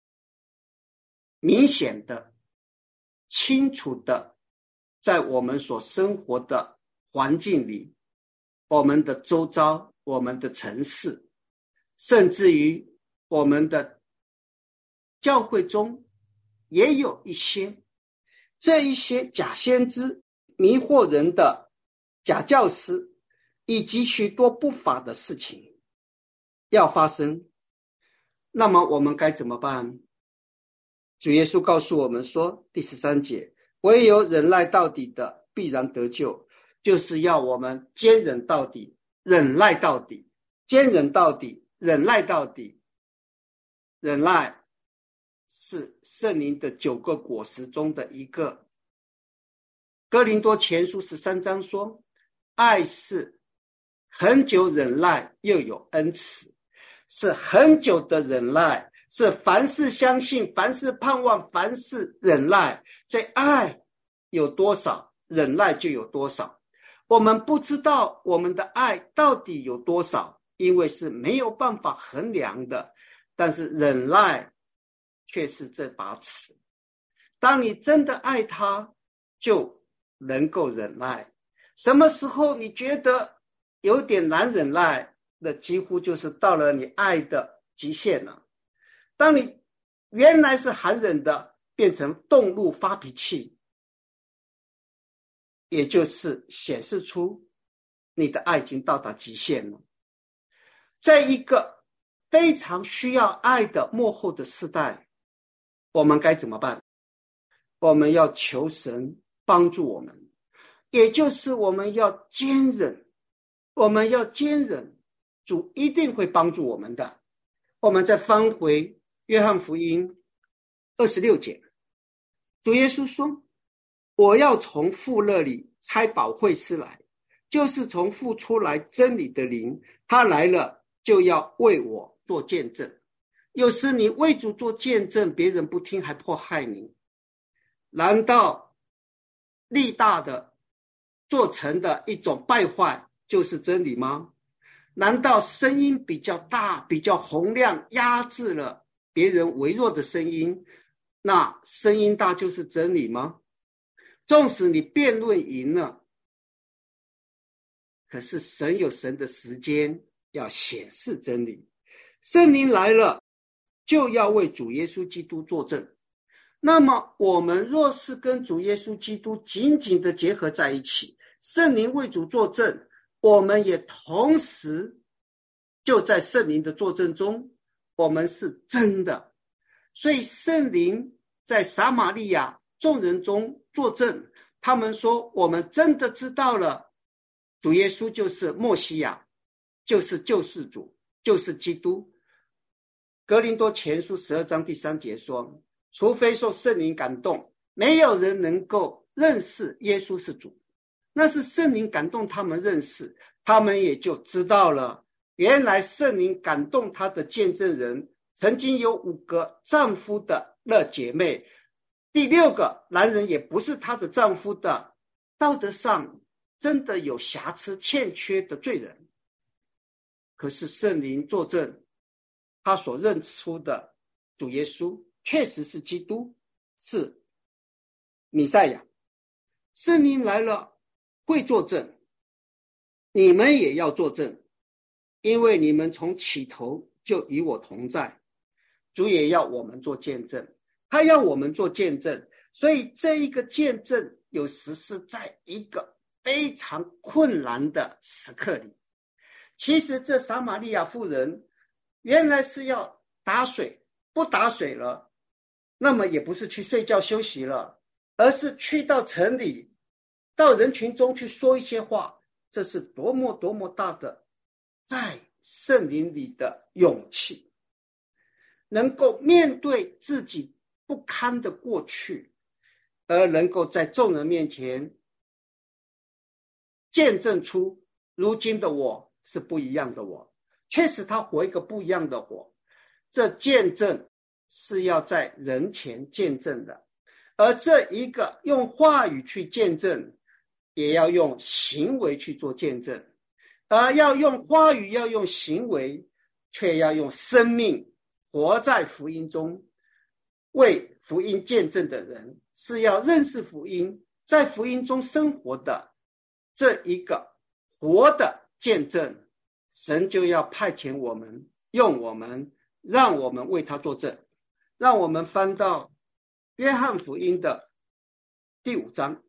S1: 明显的、清楚的，在我们所生活的环境里，我们的周遭，我们的城市，甚至于我们的教会中，也有一些这一些假先知、迷惑人的假教师，以及许多不法的事情要发生。那么我们该怎么办？主耶稣告诉我们说，第十三节，唯有忍耐到底的必然得救，就是要我们坚忍到底，忍耐到底，坚忍到底，忍耐到底。忍耐是圣灵的九个果实中的一个。哥林多前书十三章说，爱是很久忍耐，又有恩慈，是很久的忍耐，是凡事相信，凡事盼望，凡事忍耐。所以爱有多少，忍耐就有多少。我们不知道我们的爱到底有多少，因为是没有办法衡量的，但是忍耐却是这把尺。当你真的爱他，就能够忍耐。什么时候你觉得有点难忍耐，那几乎就是到了你爱的极限了。当你原来是含忍的，变成动怒发脾气，也就是显示出你的爱已经到达极限了。在一个非常需要爱的末后的世代，我们该怎么办？我们要求神帮助我们，也就是我们要坚忍，我们要坚忍，主一定会帮助我们的。我们再翻回约翰福音二十六节，主耶稣说，我要从父那里差保惠师来，就是从父出来真理的灵，他来了就要为我做见证。有时你为主做见证，别人不听还迫害你，难道力大的做成的一种败坏就是真理吗？ 难道声音比较大比较洪亮压制了别人微弱的声音，那声音大就是真理吗？纵使你辩论赢了，可是神有神的时间要显示真理，圣灵来了就要为主耶稣基督作证。那么我们若是跟主耶稣基督紧紧的结合在一起，圣灵为主作证，我们也同时就在圣灵的作证中，我们是真的。所以圣灵在撒玛利亚众人中作证，他们说我们真的知道了主耶稣就是默西亚，就是救世主，就是基督。哥林多前书十二章第三节说，除非受圣灵感动，没有人能够认识耶稣是主。那是圣灵感动他们认识，他们也就知道了，原来圣灵感动他的见证人曾经有五个丈夫的乐姐妹，第六个男人也不是她的丈夫的，道德上真的有瑕疵欠缺的罪人。可是圣灵作证，他所认出的主耶稣确实是基督，是弥赛亚。圣灵来了会作证，你们也要作证，因为你们从起头就与我同在。主也要我们做见证，他要我们做见证，所以这一个见证有时是在一个非常困难的时刻里。其实这撒玛利亚妇人原来是要打水，不打水了，那么也不是去睡觉休息了，而是去到城里，到人群中去说一些话。这是多么多么大的在圣灵里的勇气，能够面对自己不堪的过去，而能够在众人面前见证出如今的我是不一样的我，确实他活一个不一样的我。这见证是要在人前见证的，而这一个用话语去见证，也要用行为去做见证，而要用话语要用行为，却要用生命活在福音中。为福音见证的人是要认识福音，在福音中生活的这一个活的见证，神就要派遣我们，用我们，让我们为他作证。让我们翻到约翰福音的第五章。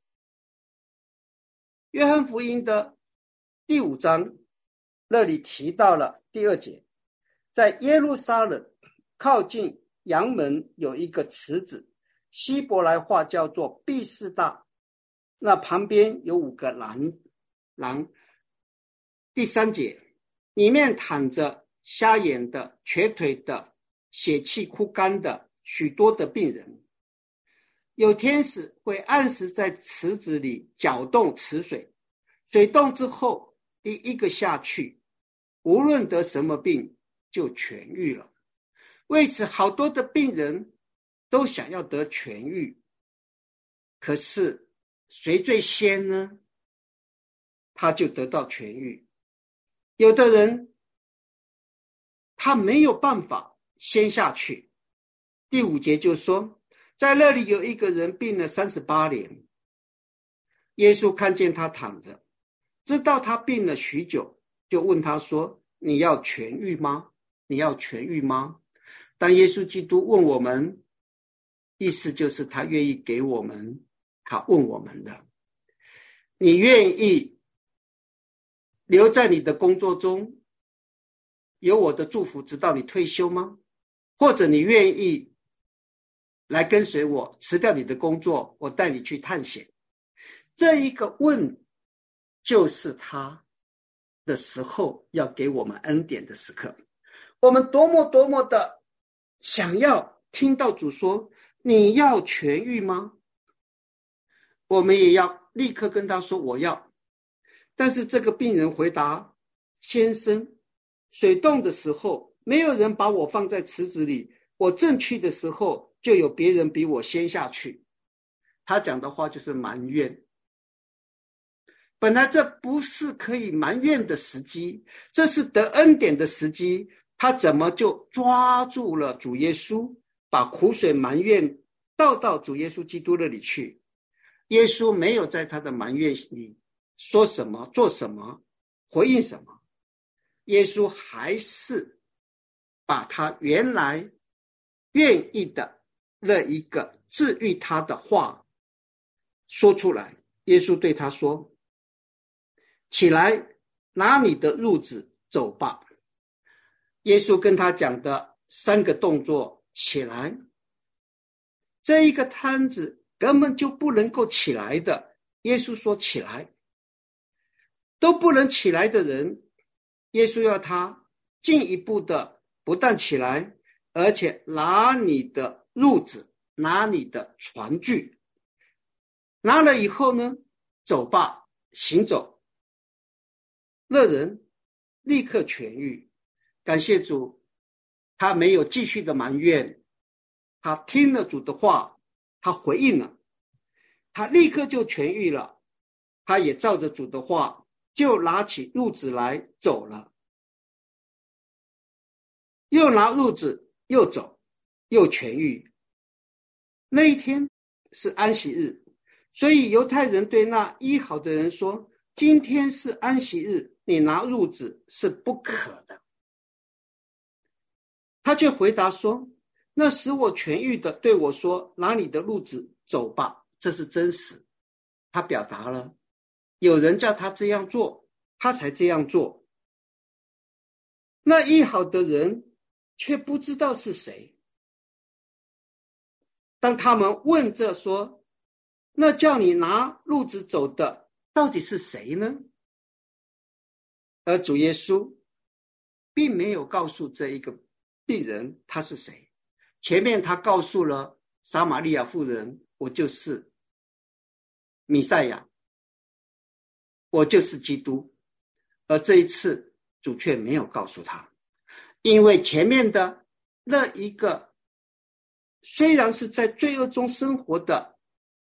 S1: 约翰福音的第五章那里提到了第二节，在耶路撒冷靠近阳门有一个池子，希伯来话叫做毕士大，那旁边有五个廊廊。第三节，里面躺着瞎眼的、瘸腿的、血气枯干的许多的病人，有天使会按时在池子里搅动池水，水动之后第一个下去，无论得什么病就痊愈了。为此好多的病人都想要得痊愈，可是谁最先呢？他就得到痊愈。有的人他没有办法先下去。第五节就说，在那里有一个人病了三十八年，耶稣看见他躺着，知道他病了许久，就问他说，你要痊愈吗？你要痊愈吗？当耶稣基督问我们，意思就是他愿意给我们，他问我们的，你愿意留在你的工作中，有我的祝福直到你退休吗？或者你愿意来跟随我，辞掉你的工作，我带你去探险？这一个问就是他的时候要给我们恩典的时刻。我们多么多么的想要听到主说，你要痊愈吗？我们也要立刻跟他说，我要。但是这个病人回答，先生，水动的时候没有人把我放在池子里，我正去的时候就有别人比我先下去。他讲的话就是埋怨。 本来这不是可以埋怨的时机，这是得恩典的时机，他怎么就抓住了主耶稣，把苦水埋怨倒到主耶稣基督那里去？耶稣没有在他的埋怨里说什么做什么回应什么，耶稣还是把他原来愿意的那一个治愈他的话说出来。耶稣对他说，起来，拿你的褥子走吧。耶稣跟他讲的三个动作，起来，这一个摊子根本就不能够起来的，耶稣说起来，都不能起来的人，耶稣要他进一步的不但起来，而且拿你的褥子，拿你的床具，拿了以后呢，走吧，行走。那人立刻痊愈，感谢主，他没有继续的埋怨，他听了主的话，他回应了，他立刻就痊愈了，他也照着主的话，就拿起褥子来走了，又拿褥子又走，又痊愈。那一天是安息日，所以犹太人对那医好的人说，今天是安息日，你拿褥子是不可的。他却回答说，那使我痊愈的对我说，拿你的褥子走吧。这是真实，他表达了有人叫他这样做，他才这样做。那医好的人却不知道是谁。当他们问着说，那叫你拿褥子走的到底是谁呢？而主耶稣并没有告诉这一个病人他是谁，前面他告诉了撒玛利亚妇人，我就是弥赛亚，我就是基督。而这一次主却没有告诉他，因为前面的那一个虽然是在罪恶中生活的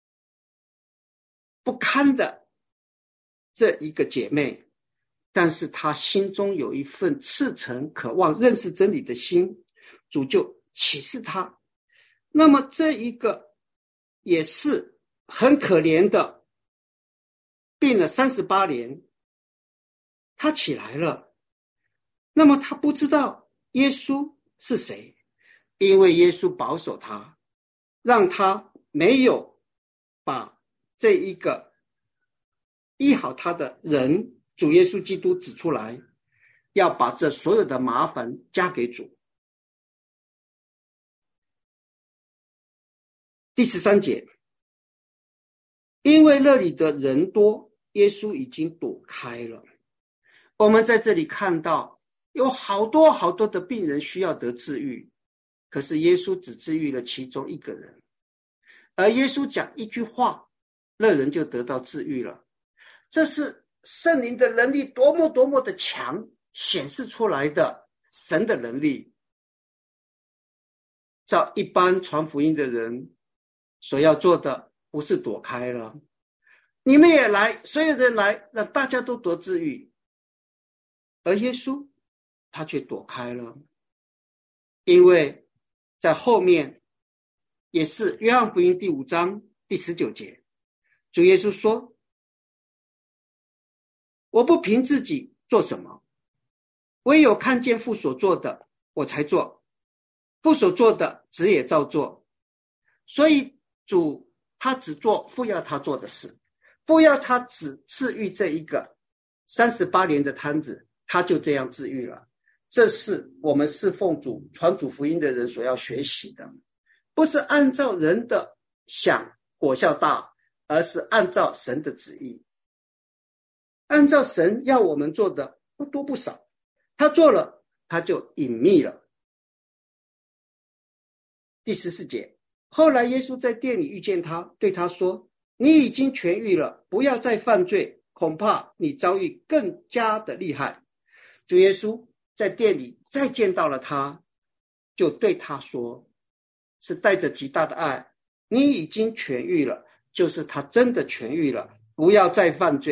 S1: 不堪的这一个姐妹，但是她心中有一份赤诚渴望认识真理的心，主就启示她。那么这一个也是很可怜的，病了三十八年，他起来了。那么他不知道耶稣是谁，因为耶稣保守他，让他没有把这一个医好他的人主耶稣基督指出来，要把这所有的麻烦加给主。第十三节，因为那里的人多，耶稣已经躲开了。我们在这里看到有好多好多的病人需要得治愈，可是耶稣只治愈了其中一个人，而耶稣讲一句话，那人就得到治愈了。这是圣灵的能力多么多么的强，显示出来的神的能力。照一般传福音的人所要做的，不是躲开了，你们也来，所有人来，让大家都得治愈。而耶稣他却躲开了，因为在后面也是约翰福音第五章第十九节，主耶稣说，我不凭自己做什么，唯有看见父所做的我才做，父所做的子也照做。所以主他只做父要他做的事，父要他只治愈这一个三十八年的摊子，他就这样治愈了。这是我们侍奉主传主福音的人所要学习的，不是按照人的想果效大，而是按照神的旨意，按照神要我们做的不多不少，他做了他就隐秘了。第十四节，后来耶稣在店里遇见他，对他说，你已经痊愈了，不要再犯罪，恐怕你遭遇更加的厉害。主耶稣在店里再见到了他，就对他说，是带着极大的爱，你已经痊愈了，就是他真的痊愈了，不要再犯罪，不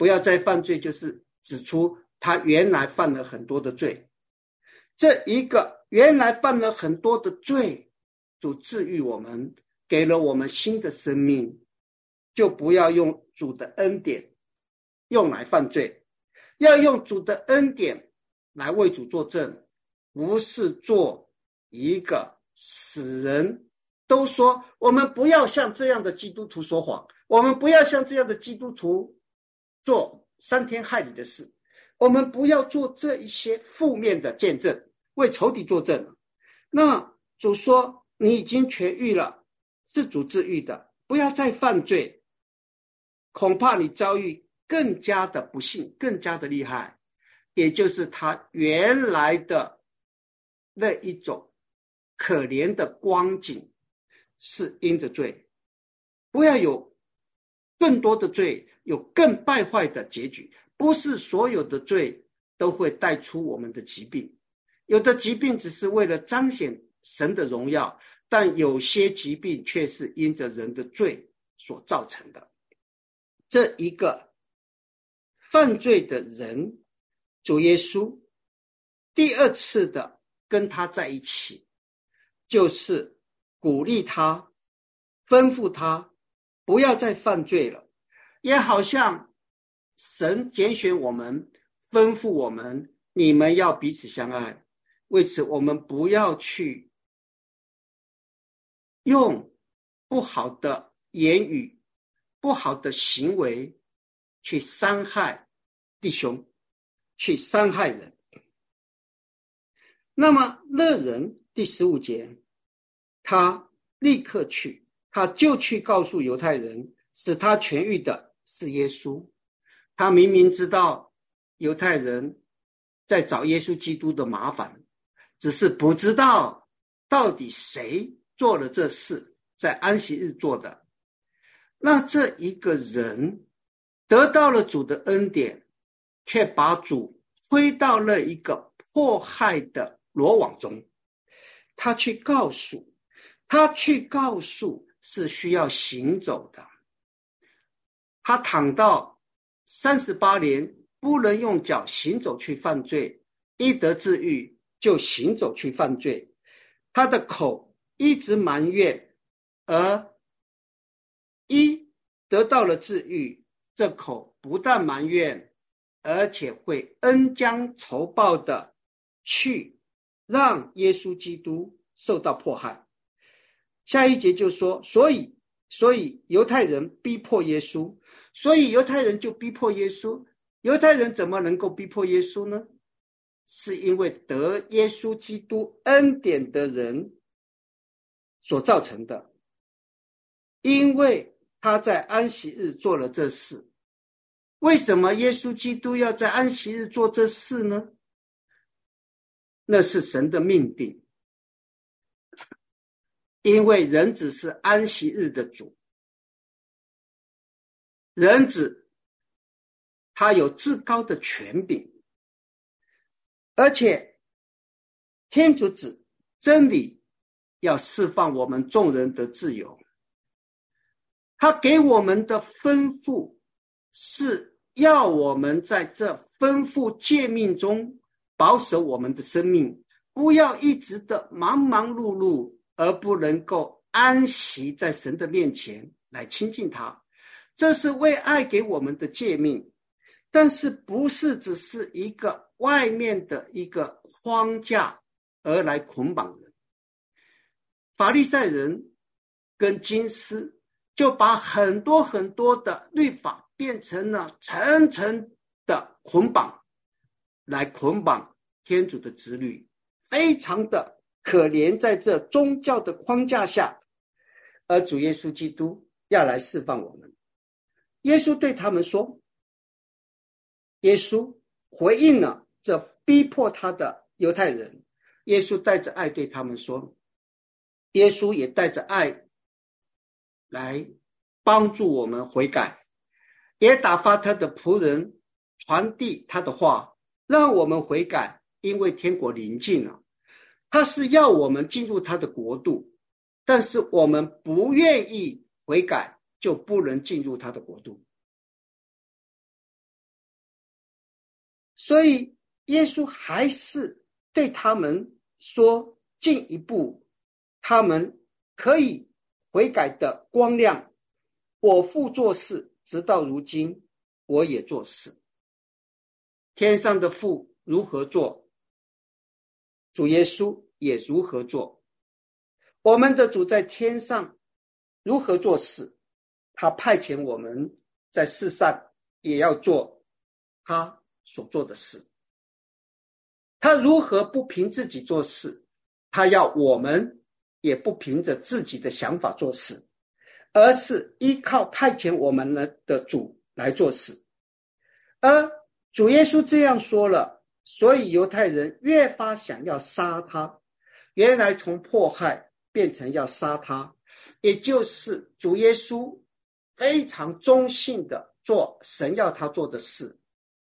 S1: 不要再犯罪，就是指出他原来犯了很多的罪。这一个原来犯了很多的罪，主治愈我们，给了我们新的生命，就不要用主的恩典用来犯罪，要用主的恩典来为主作证，不是做一个死人。都说我们不要像这样的基督徒说谎，我们不要像这样的基督徒做伤天害理的事，我们不要做这一些负面的见证，为仇敌作证。那主说你已经痊愈了，是主治愈的，不要再犯罪，恐怕你遭遇更加的不幸，更加的厉害，也就是他原来的那一种可怜的光景，是因着罪。不要有更多的罪，有更败坏的结局。不是所有的罪都会带出我们的疾病，有的疾病只是为了彰显神的荣耀，但有些疾病却是因着人的罪所造成的。这一个犯罪的人，主耶稣第二次的跟他在一起，就是鼓励他，吩咐他不要再犯罪了，也好像神拣选我们，吩咐我们，你们要彼此相爱。为此我们不要去用不好的言语，不好的行为去伤害弟兄，去伤害人。那么那人第十五节，他立刻去，他就去告诉犹太人，使他痊愈的是耶稣。他明明知道犹太人在找耶稣基督的麻烦，只是不知道到底谁做了这事，在安息日做的。那这一个人得到了主的恩典，却把主推到了一个迫害的罗网中。他去告诉，他去告诉是需要行走的。他躺到三十八年，不能用脚行走去犯罪，一得治愈就行走去犯罪。他的口一直埋怨，而一得到了治愈，这口不但埋怨，而且会恩将仇报的去让耶稣基督受到迫害。下一节就说，所以所以犹太人逼迫耶稣，所以犹太人就逼迫耶稣。犹太人怎么能够逼迫耶稣呢？是因为得耶稣基督恩典的人所造成的，因为他在安息日做了这事。为什么耶稣基督要在安息日做这事呢？那是神的命定，因为人子是安息日的主，人子他有至高的权柄，而且天主子真理要释放我们众人的自由。他给我们的吩咐是要我们在这吩咐诫命中保守我们的生命，不要一直的忙忙碌碌，而不能够安息在神的面前来亲近他。这是为爱给我们的诫命，但是不是只是一个外面的一个框架而来捆绑人。法利赛人跟经师就把很多很多的律法变成了层层的捆绑，来捆绑天主的子女，非常的可怜在这宗教的框架下。而主耶稣基督要来释放我们。耶稣对他们说，耶稣回应了这逼迫他的犹太人，耶稣带着爱对他们说，耶稣也带着爱来帮助我们悔改，也打发他的仆人传递他的话，让我们悔改，因为天国临近了。他是要我们进入他的国度，但是我们不愿意悔改，就不能进入他的国度。 所以耶稣还是对他们说进一步，他们可以悔改的光亮。我父做事，直到如今，我也做事。天上的父如何做，主耶稣也如何做。我们的主在天上如何做事，他派遣我们在世上也要做他所做的事。他如何不凭自己做事，他要我们也不凭着自己的想法做事，而是依靠派遣我们的主来做事。而主耶稣这样说了，所以犹太人越发想要杀他。原来从迫害变成要杀他，也就是主耶稣非常忠信的做神要他做的事。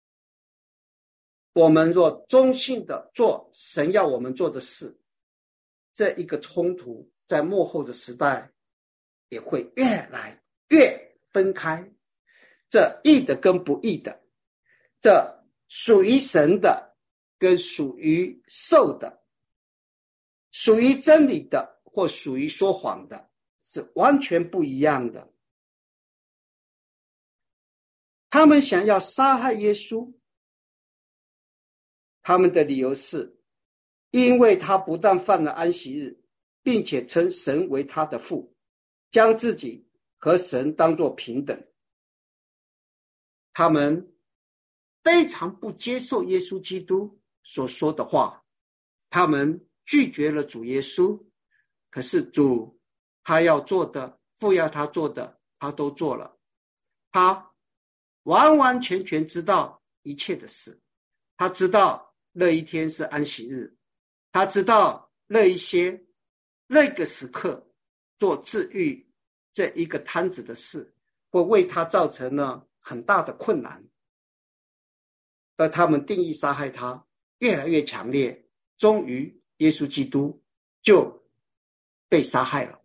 S1: 我们若忠信的做神要我们做的事，这一个冲突在末后的时代也会越来越分开，这义的跟不义的，这属于神的跟属于兽的，属于真理的或属于说谎的，是完全不一样的。他们想要杀害耶稣，他们的理由是因为他不但犯了安息日，并且称神为他的父，将自己和神当作平等。他们非常不接受耶稣基督所说的话，他们拒绝了主耶稣，可是主他要做的，父要他做的，他都做了。他完完全全知道一切的事，他知道那一天是安息日，他知道那一些那个时刻做治愈这一个摊子的事会为他造成了很大的困难，而他们定义杀害他越来越强烈，终于耶稣基督就被杀害了。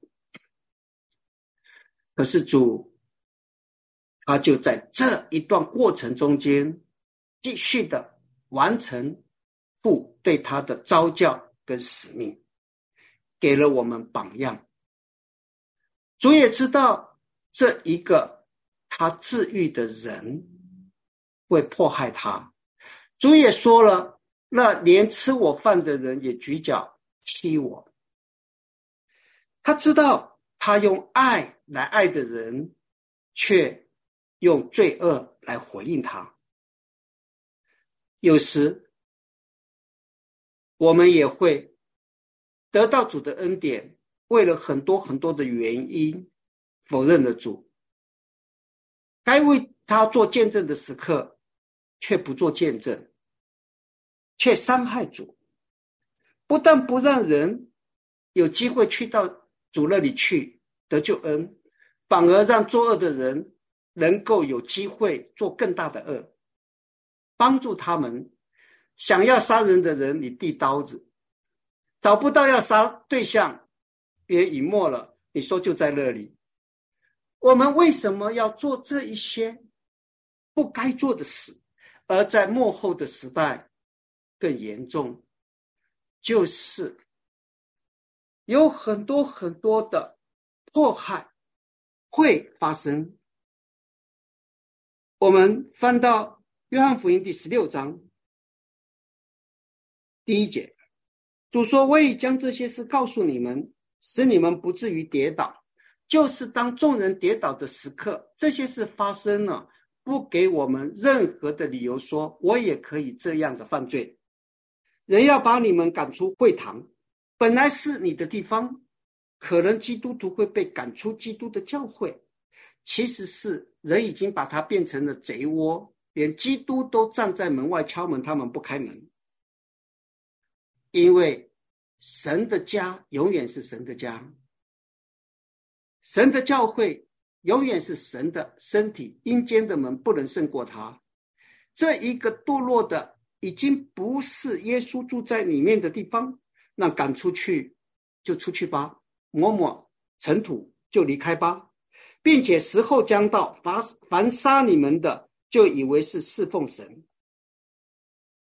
S1: 可是主他就在这一段过程中间继续的完成父对他的召教跟使命，给了我们榜样。主也知道这一个他治愈的人会迫害他，主也说了，那连吃我饭的人也举脚踢我。他知道他用爱来爱的人，却用罪恶来回应他。有时我们也会得到主的恩典，为了很多很多的原因否认了主，该为他做见证的时刻却不做见证，却伤害主，不但不让人有机会去到主那里去得救恩，反而让作恶的人能够有机会做更大的恶，帮助他们。想要杀人的人你递刀子，找不到要杀对象，别人隐没了，你说就在那里。我们为什么要做这一些不该做的事？而在末后的时代更严重，就是有很多很多的迫害会发生。我们翻到约翰福音第十六章第一节，主说，我已将这些事告诉你们，使你们不至于跌倒。就是当众人跌倒的时刻，这些事发生了，不给我们任何的理由说我也可以这样的犯罪。人要把你们赶出会堂，本来是你的地方，可能基督徒会被赶出基督的教会，其实是人已经把它变成了贼窝，连基督都站在门外敲门，他们不开门。因为神的家永远是神的家，神的教会永远是神的身体，阴间的门不能胜过他。这一个堕落的已经不是耶稣住在里面的地方，那赶出去就出去吧，抹抹尘土就离开吧，并且时候将到，凡杀你们的就以为是侍奉神。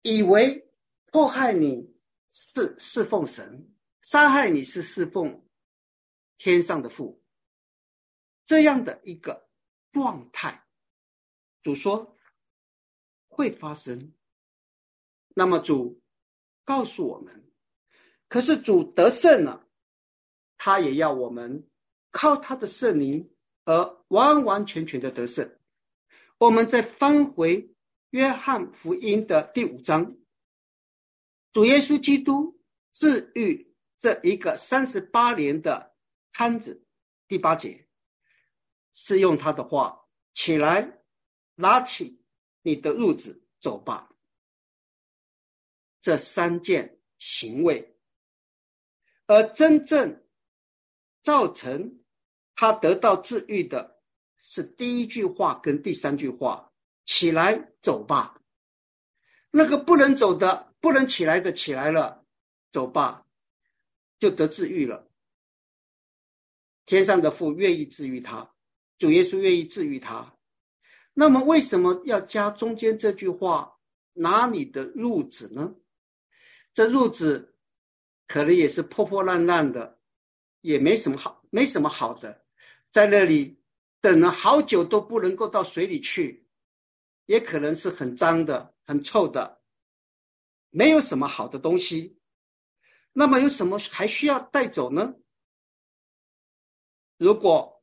S1: 以为迫害你是侍奉神，杀害你是侍奉天上的父，这样的一个状态，主说会发生。那么主告诉我们，可是主得胜了，他也要我们靠他的圣灵而完完全全的得胜。我们再翻回约翰福音的第五章，主耶稣基督治愈这一个三十八年的瘫子，第八节是用他的话，起来，拿起你的褥子走吧。这三件行为，而真正造成他得到治愈的是第一句话跟第三句话，起来走吧。那个不能走的，不能起来的起来了，走吧，就得治愈了。天上的父愿意治愈他，主耶稣愿意治愈他。那么为什么要加中间这句话，拿你的褥子呢？这褥子可能也是破破烂烂的，也没什么好，没什么好的，在那里等了好久都不能够到水里去，也可能是很脏的，很臭的，没有什么好的东西。那么有什么还需要带走呢？如果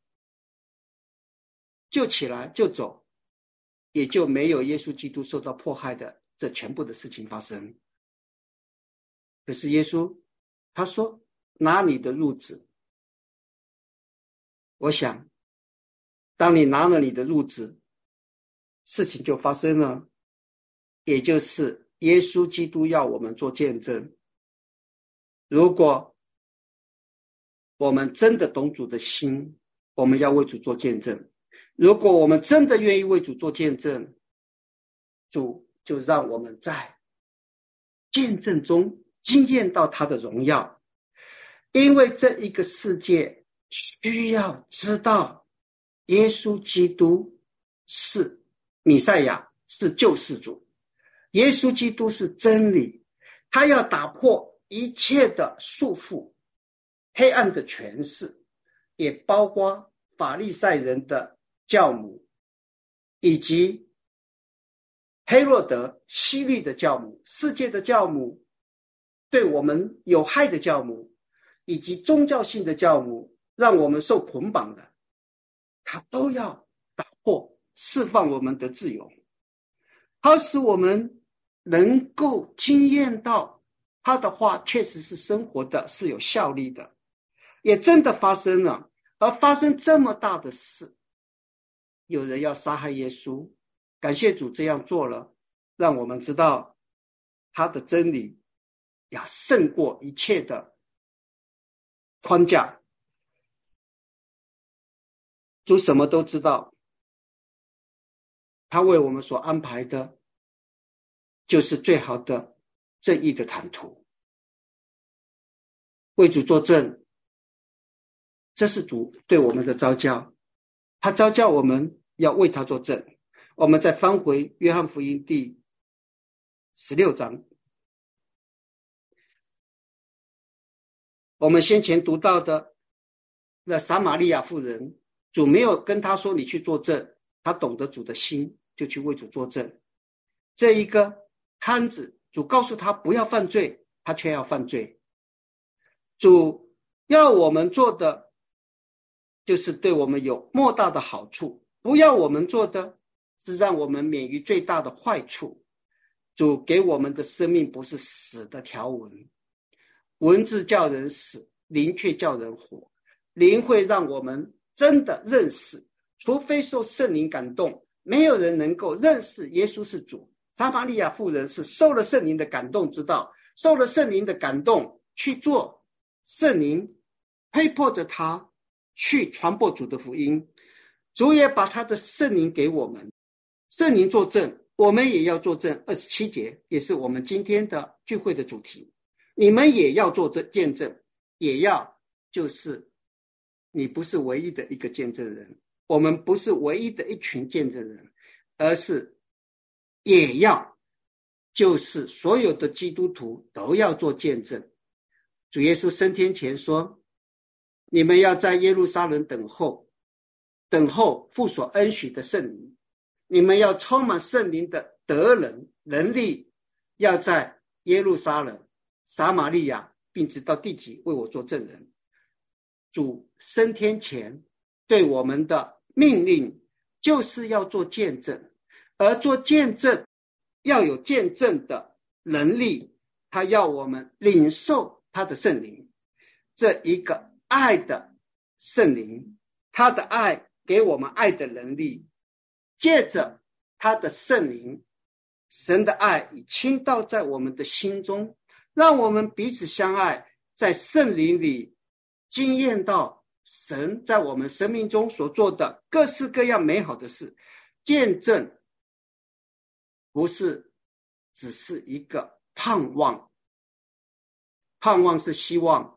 S1: 就起来就走，也就没有耶稣基督受到迫害的这全部的事情发生。可是耶稣他说拿你的褥子，我想当你拿了你的褥子，事情就发生了，也就是耶稣基督要我们做见证。如果我们真的懂主的心，我们要为主做见证。如果我们真的愿意为主做见证，主就让我们在见证中经验到他的荣耀。因为这一个世界需要知道耶稣基督是弥赛亚，是救世主，耶稣基督是真理，他要打破一切的束缚，黑暗的权势，也包括法利赛人的教母，以及黑落德希律的教母，世界的教母，对我们有害的教母，以及宗教性的教母，让我们受捆绑的，他都要打破，释放我们的自由，好使我们能够经验到他的话确实是生活的，是有效力的，也真的发生了。而发生这么大的事，有人要杀害耶稣，感谢主这样做了，让我们知道他的真理要胜过一切的框架。主什么都知道，他为我们所安排的就是最好的正义的坦途。为主作证，这是主对我们的召叫，他召叫我们要为他作证。我们再翻回约翰福音第十六章，我们先前读到的那撒玛利亚妇人，主没有跟他说你去作证，他懂得主的心，就去为主作证。这一个摊子，主告诉他不要犯罪，他却要犯罪。主要我们做的就是对我们有莫大的好处，不要我们做的是让我们免于最大的坏处。主给我们的生命不是死的条文，文字叫人死，灵却叫人活。灵会让我们真的认识，除非受圣灵感动，没有人能够认识耶稣是主。撒玛利亚妇人是受了圣灵的感动知道，受了圣灵的感动去做，圣灵推迫着他去传播主的福音。主也把他的圣灵给我们，圣灵作证，我们也要作证。二十七节也是我们今天的聚会的主题，你们也要做这见证，也要就是你不是唯一的一个见证人，我们不是唯一的一群见证人，而是也要就是所有的基督徒都要做见证。主耶稣升天前说，你们要在耶路撒冷等候，等候父所恩许的圣灵，你们要充满圣灵的德能能力，要在耶路撒冷、撒玛利亚并直到地极为我做证人。主升天前对我们的命令就是要做见证，而做见证要有见证的能力，他要我们领受他的圣灵，这一个爱的圣灵，他的爱给我们爱的能力，借着他的圣灵，神的爱已倾倒在我们的心中，让我们彼此相爱，在圣灵里经验到神在我们生命中所做的各式各样美好的事。见证不是只是一个盼望，盼望是希望，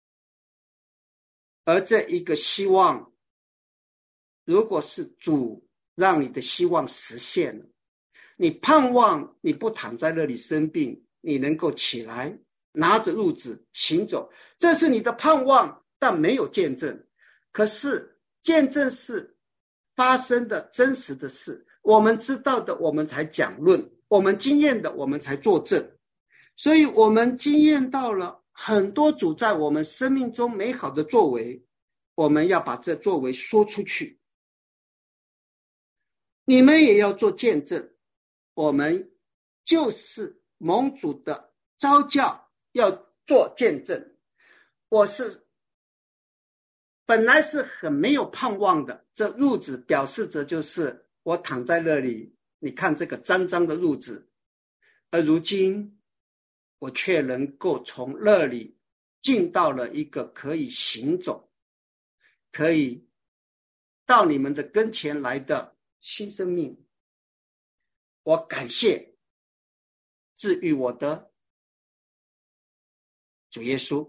S1: 而这一个希望，如果是主让你的希望实现了，你盼望你不躺在那里生病，你能够起来拿着褥子行走，这是你的盼望，但没有见证。可是见证是发生的真实的事，我们知道的我们才讲论，我们经验的我们才作证。所以我们经验到了很多主在我们生命中美好的作为，我们要把这作为说出去。你们也要做见证，我们就是蒙主的召叫，要做见证。我是本来是很没有盼望的，这褥子表示着就是我躺在那里，你看这个脏脏的褥子，而如今我却能够从那里进到了一个可以行走，可以到你们的跟前来的新生命。我感谢治愈我的主耶稣，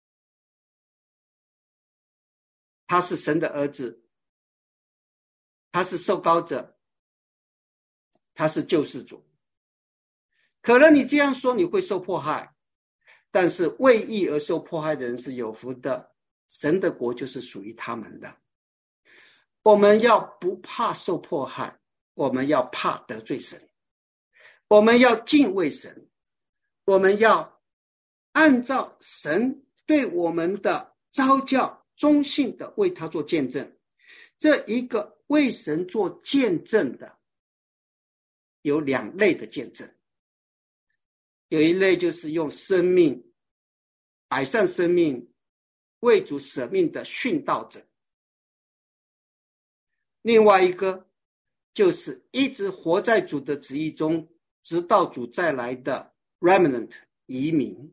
S1: 他是神的儿子，他是受膏者，他是救世主。可能你这样说你会受迫害，但是为义而受迫害的人是有福的，神的国就是属于他们的。我们要不怕受迫害，我们要怕得罪神，我们要敬畏神，我们要按照神对我们的召叫，忠信的为他做见证。这一个为神做见证的有两类的见证，有一类就是用生命摆上生命为主舍命的殉道者，另外一个就是一直活在主的旨意中直到主再来的 remnant 移民。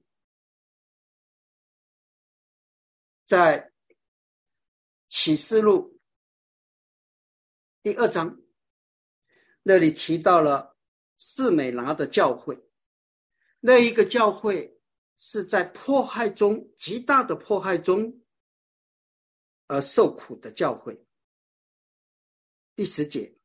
S1: 在启示录第二章那里提到了士美拿的教会，那一个教会是在迫害中，极大的迫害中而受苦的教会。第十节，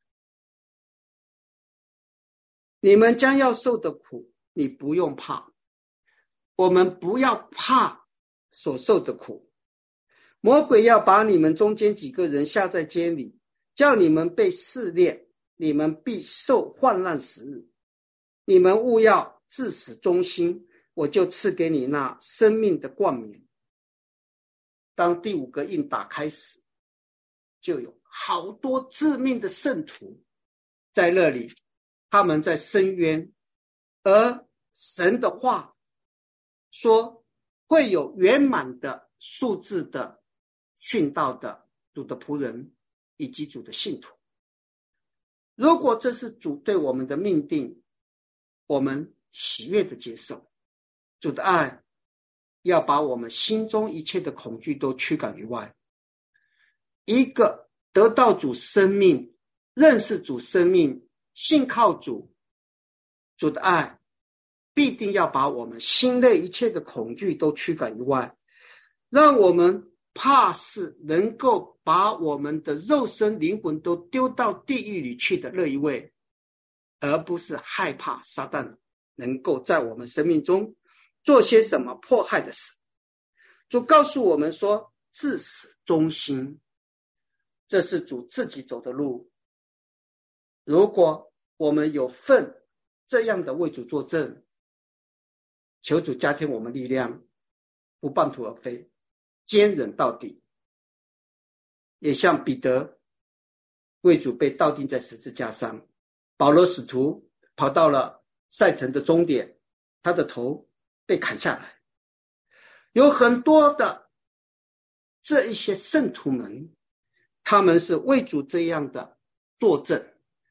S1: 你们将要受的苦，你不用怕，我们不要怕所受的苦。魔鬼要把你们中间几个人下在监里，叫你们被试炼，你们必受患难十日。你们务要至死忠心，我就赐给你那生命的冠冕。当第五个印打开时，就有好多致命的圣徒在那里，他们在申冤，而神的话说会有圆满的数字的殉道的主的仆人以及主的信徒。如果这是主对我们的命定，我们喜悦的接受。主的爱要把我们心中一切的恐惧都驱赶于外。一个得到主生命，认识主生命，信靠主，主的爱必定要把我们心内一切的恐惧都驱赶于外，让我们怕是能够把我们的肉身灵魂都丢到地狱里去的那一位。 而不是害怕撒旦能够在我们生命中做些什么迫害的事。主告诉我们说，至死忠心，这是主自己走的路。如果我们有份这样的为主作证，求主加添我们力量，不半途而废，坚忍到底。也像彼得为主被倒钉在十字架上，保罗使徒跑到了赛程的终点，他的头被砍下来。有很多的这一些圣徒们，他们是为主这样的作证。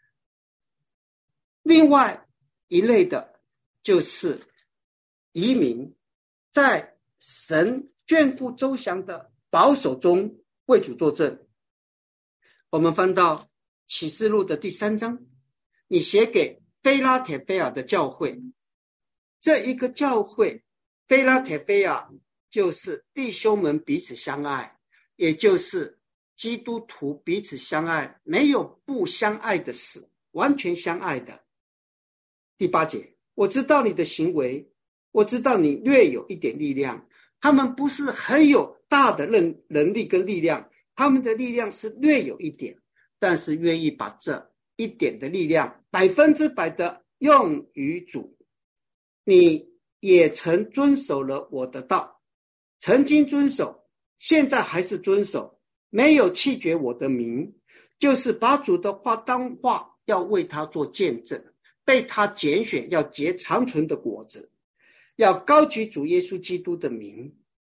S1: 另外一类的就是移民，在神眷顾周详的保守中为主作证。我们翻到启示录的第三章，你写给菲拉铁菲亚的教会，这一个教会菲拉铁菲亚就是弟兄们彼此相爱，也就是基督徒彼此相爱，没有不相爱的事，完全相爱的。第八节，我知道你的行为，我知道你略有一点力量。他们不是很有大的能力跟力量，他们的力量是略有一点，但是愿意把这一点的力量百分之百的用于主。你也曾遵守了我的道，曾经遵守，现在还是遵守，没有弃绝我的名，就是把主的话当话，要为他做见证，被他拣选，要结长存的果子，要高举主耶稣基督的名。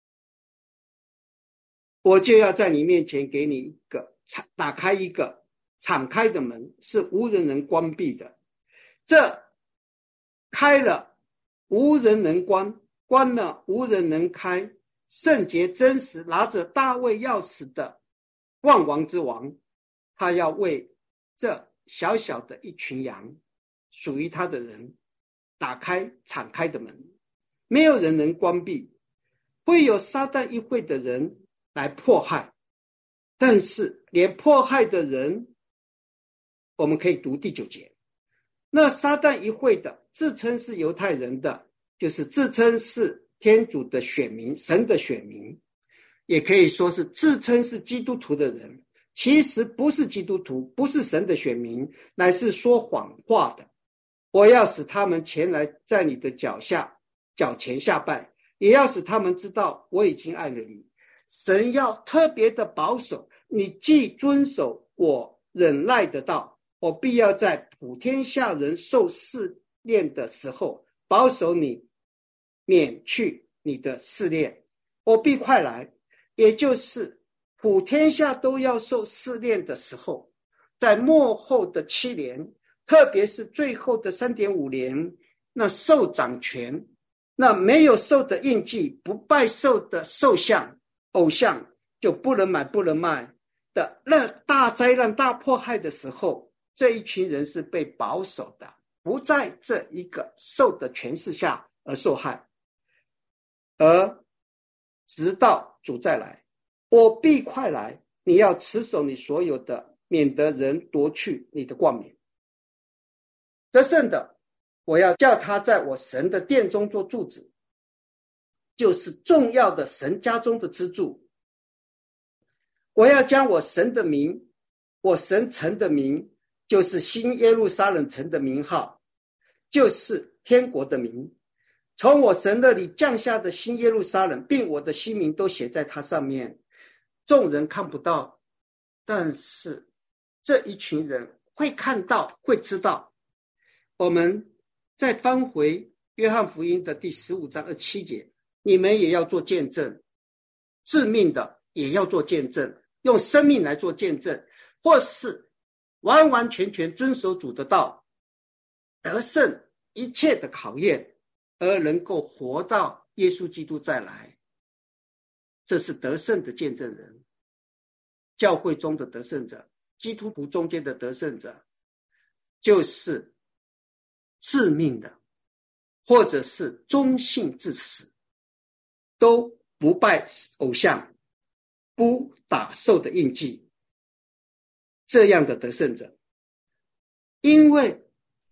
S1: 我就要在你面前给你一个打开一个敞开的门，是无人能关闭的。这开了无人能关，关了无人能开。圣洁真实拿着大卫钥匙的万王之王，他要为这小小的一群羊，属于他的人打开敞开的门，没有人能关闭。会有撒旦议会的人来迫害，但是连迫害的人，我们可以读第九节，那撒旦议会的自称是犹太人的，就是自称是天主的选民，神的选民，也可以说是自称是基督徒的人，其实不是基督徒，不是神的选民，乃是说谎话的。我要使他们前来在你的脚下脚前下拜，也要使他们知道我已经爱了你。神要特别的保守你，既遵守我忍耐的道，我必要在普天下人受试炼的时候保守你，免去你的试炼。我必快来，也就是普天下都要受试炼的时候，在末后的七年，特别是最后的 三点五年，那受掌权，那没有受的印记，不拜受的兽像偶像，就不能买不能卖的那大灾难大迫害的时候，这一群人是被保守的，不在这一个受的权势下而受害，而直到主再来，我必快来，你要持守你所有的，免得人夺去你的冠冕。得胜的，我要叫他在我神的殿中做柱子，就是重要的神家中的支柱。我要将我神的名，我神城的名，就是新耶路撒冷城的名号，就是天国的名，从我神那里降下的新耶路撒冷，并我的新名都写在它上面。众人看不到，但是这一群人会看到，会知道。我们再翻回约翰福音的第十五章二七节，你们也要做见证，致命的也要做见证，用生命来做见证，或是完完全全遵守主的道，得胜一切的考验，而能够活到耶稣基督再来。这是得胜的见证人，教会中的得胜者，基督徒中间的得胜者，就是致命的或者是忠信至死，都不拜偶像，不打兽的印记，这样的得胜者。因为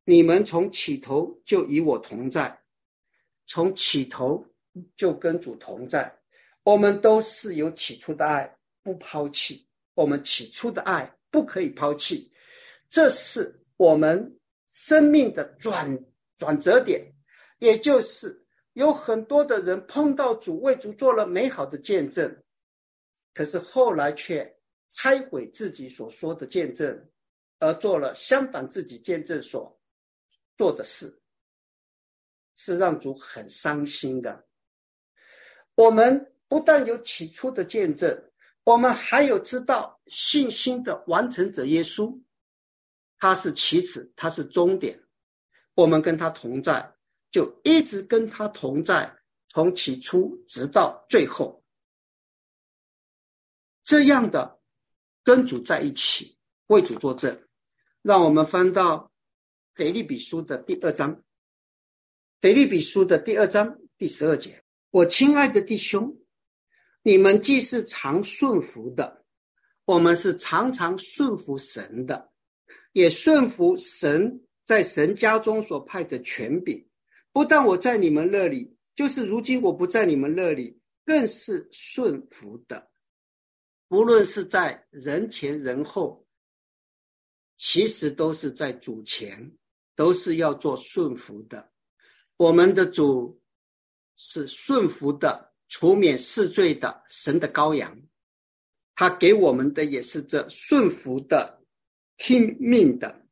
S1: 你们从起头就与我同在，从起头就跟主同在。我们都是有起初的爱，不抛弃。我们起初的爱不可以抛弃，这是我们生命的转转折点。也就是有很多的人碰到主，为主做了美好的见证，可是后来却拆毁自己所说的见证，而做了相反自己见证所做的事，是让主很伤心的。我们不但有起初的见证，我们还有知道信心的完成者耶稣，他是起始，他是终点，我们跟他同在，就一直跟他同在，从起初直到最后，这样的跟主在一起，为主作证。让我们翻到腓立比书的第二章，腓立比书的第二章第十二节，我亲爱的弟兄，你们既是常顺服的，我们是常常顺服神的，也顺服神在神家中所派的权柄。不但我在你们那里，就是如今我不在你们那里，更是顺服的。无论是在人前人后，其实都是在主前，都是要做顺服的。我们的主是顺服的，除免世罪的神的羔羊，他给我们的也是这顺服的听命的，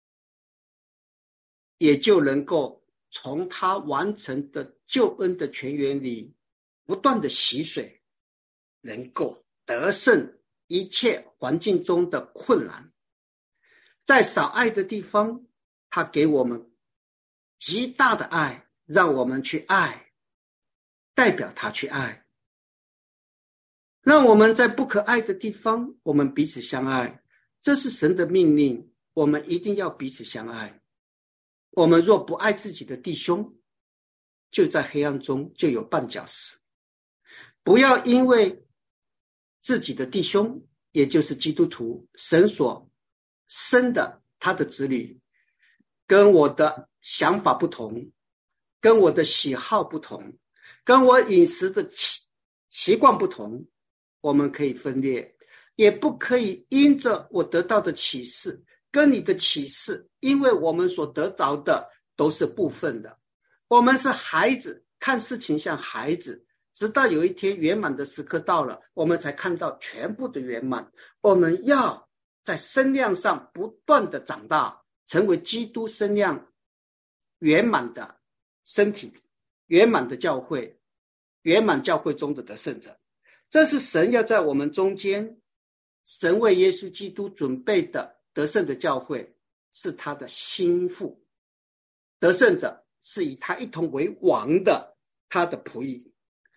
S1: 也就能够从他完成的救恩的泉源里不断的洗水，能够得胜一切环境中的困难。在少爱的地方，他给我们极大的爱，让我们去爱，代表他去爱。让我们在不可爱的地方，我们彼此相爱，这是神的命令，我们一定要彼此相爱。我们若不爱自己的弟兄，就在黑暗中就有绊脚石。不要因为自己的弟兄，也就是基督徒，神所生的他的子女，跟我的想法不同，跟我的喜好不同，跟我饮食的习惯不同，我们可以分裂。也不可以因着我得到的启示跟你的启示，因为我们所得着的都是部分的。我们是孩子，看事情像孩子，直到有一天圆满的时刻到了，我们才看到全部的圆满。我们要在身量上不断的长大，成为基督身量圆满的身体，圆满的教会，圆满教会中的得胜者。这是神要在我们中间，神为耶稣基督准备的得胜的教会，是他的心腹。得胜者是以他一同为王的他的仆役，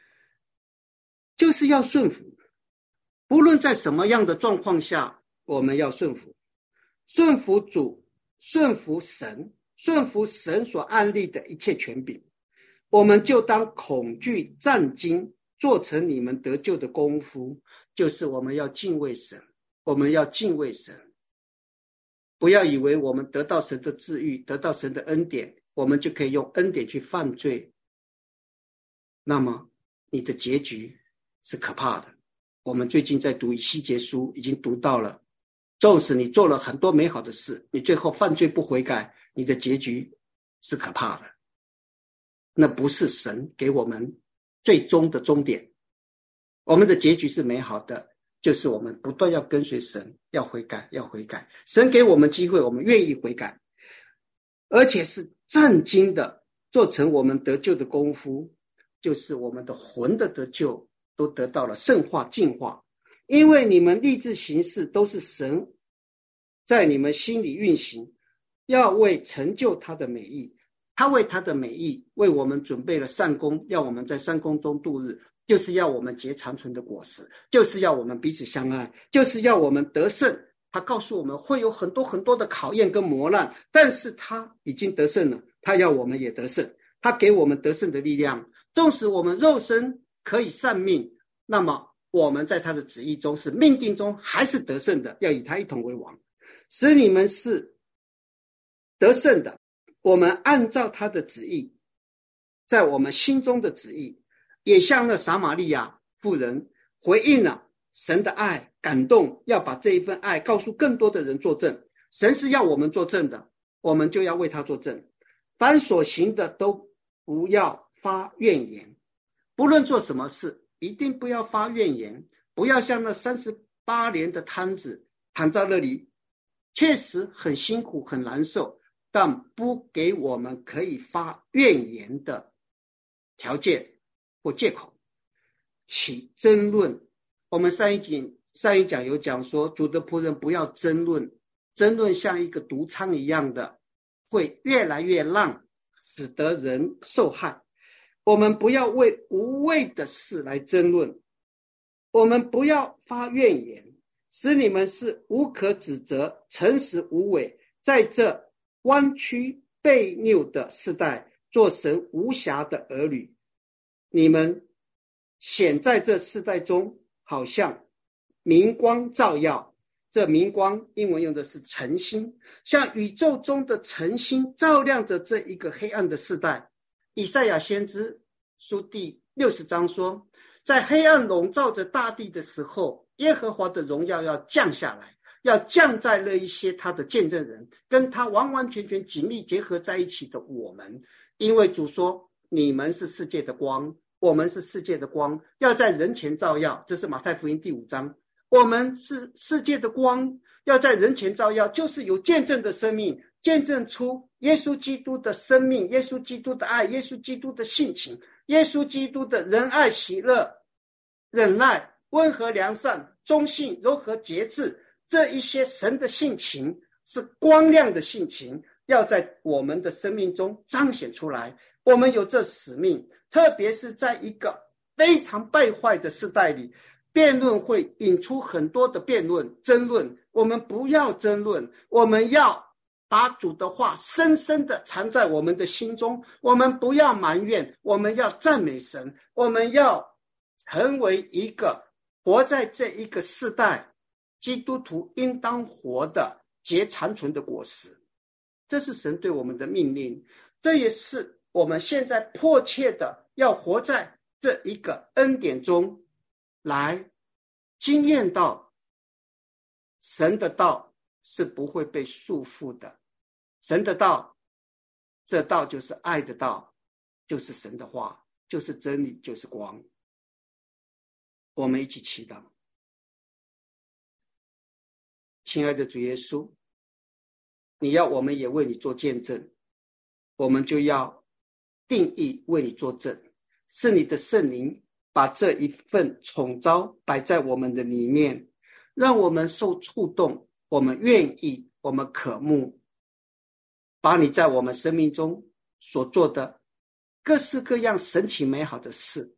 S1: 就是要顺服。不论在什么样的状况下，我们要顺服，顺服主，顺服神，顺服神所安立的一切权柄。我们就当恐惧战惊，做成你们得救的功夫，就是我们要敬畏神，我们要敬畏神。不要以为我们得到神的治愈，得到神的恩典，我们就可以用恩典去犯罪，那么你的结局是可怕的。我们最近在读以西结书，已经读到了，纵使你做了很多美好的事，你最后犯罪不悔改，你的结局是可怕的。那不是神给我们最终的终点，我们的结局是美好的，就是我们不断要跟随神，要悔改，要悔改。神给我们机会，我们愿意悔改，而且是战兢的做成我们得救的功夫，就是我们的魂的得救都得到了圣化净化。因为你们立志行事都是神在你们心里运行，要为成就他的美意。他为他的美意为我们准备了善功，要我们在善功中度日，就是要我们结长存的果实，就是要我们彼此相爱，就是要我们得胜。他告诉我们会有很多很多的考验跟磨难，但是他已经得胜了，他要我们也得胜，他给我们得胜的力量。纵使我们肉身可以丧命，那么我们在他的旨意中是命定中还是得胜的，要以他一同为王，使你们是得胜的， 我们按照他的旨意，在我们心中的旨意，也像那撒玛利亚妇人回应了神的爱，感动，要把这一份爱告诉更多的人作证。神是要我们作证的，我们就要为他作证。凡所行的都不要发怨言，不论做什么事，一定不要发怨言，不要像那三十八年的摊子躺在那里，确实很辛苦很难受，但不给我们可以发怨言的条件或借口，起争论。我们上一讲上一讲有讲说，主的仆人不要争论，争论像一个毒疮一样的，会越来越烂，使得人受害。我们不要为无谓的事来争论，我们不要发怨言，使你们是无可指责，诚实无伪，在这弯曲悖谬的世代，做神无瑕的儿女。你们显在这世代中，好像明光照耀。这明光英文用的是晨星，像宇宙中的晨星照亮着这一个黑暗的世代。以赛亚先知书第六十章说，在黑暗笼罩着大地的时候，耶和华的荣耀要降下来，要降在了一些他的见证人，跟他完完全全紧密结合在一起的我们。因为主说，你们是世界的光，我们是世界的光，要在人前照耀。这是马太福音第五章。我们是世界的光，要在人前照耀，就是有见证的生命，见证出耶稣基督的生命，耶稣基督的爱，耶稣基督的性情，耶稣基督的仁爱喜乐忍耐温和良善忠信柔和节制，这一些神的性情是光亮的性情，要在我们的生命中彰显出来。我们有这使命，特别是在一个非常败坏的时代里，辩论会引出很多的辩论争论，我们不要争论，我们要把主的话深深的藏在我们的心中，我们不要埋怨，我们要赞美神，我们要成为一个活在这一个世代基督徒应当活的结长存的果实。这是神对我们的命令，这也是我们现在迫切的要活在这一个恩典中来经验到神的道是不会被束缚的。神的道，这道就是爱的道，就是神的话，就是真理，就是光。我们一起祈祷。亲爱的主耶稣，你要我们也为你做见证，我们就要定义为你作证，是你的圣灵把这一份宠召摆在我们的里面，让我们受触动，我们愿意，我们渴慕，把你在我们生命中所做的各式各样神奇美好的事，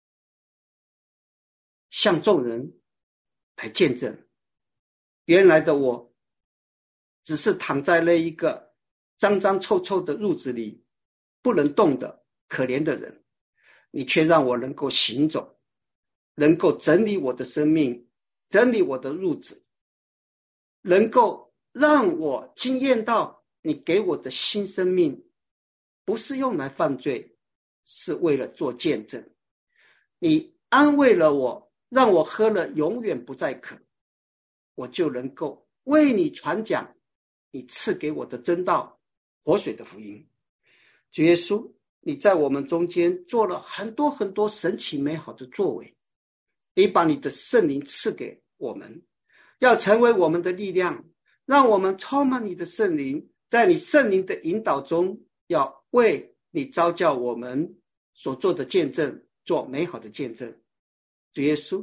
S1: 向众人来见证。原来的我只是躺在了一个脏脏臭臭的褥子里，不能动的可怜的人，你却让我能够行走，能够整理我的生命，整理我的褥子，能够让我经验到你给我的新生命不是用来犯罪，是为了做见证。你安慰了我，让我喝了永远不再渴，我就能够为你传讲你赐给我的真道，活水的福音。主耶稣，你在我们中间做了很多很多神奇美好的作为，你把你的圣灵赐给我们，要成为我们的力量，让我们充满你的圣灵，在你圣灵的引导中，要为你召叫我们所做的见证做美好的见证。主耶稣，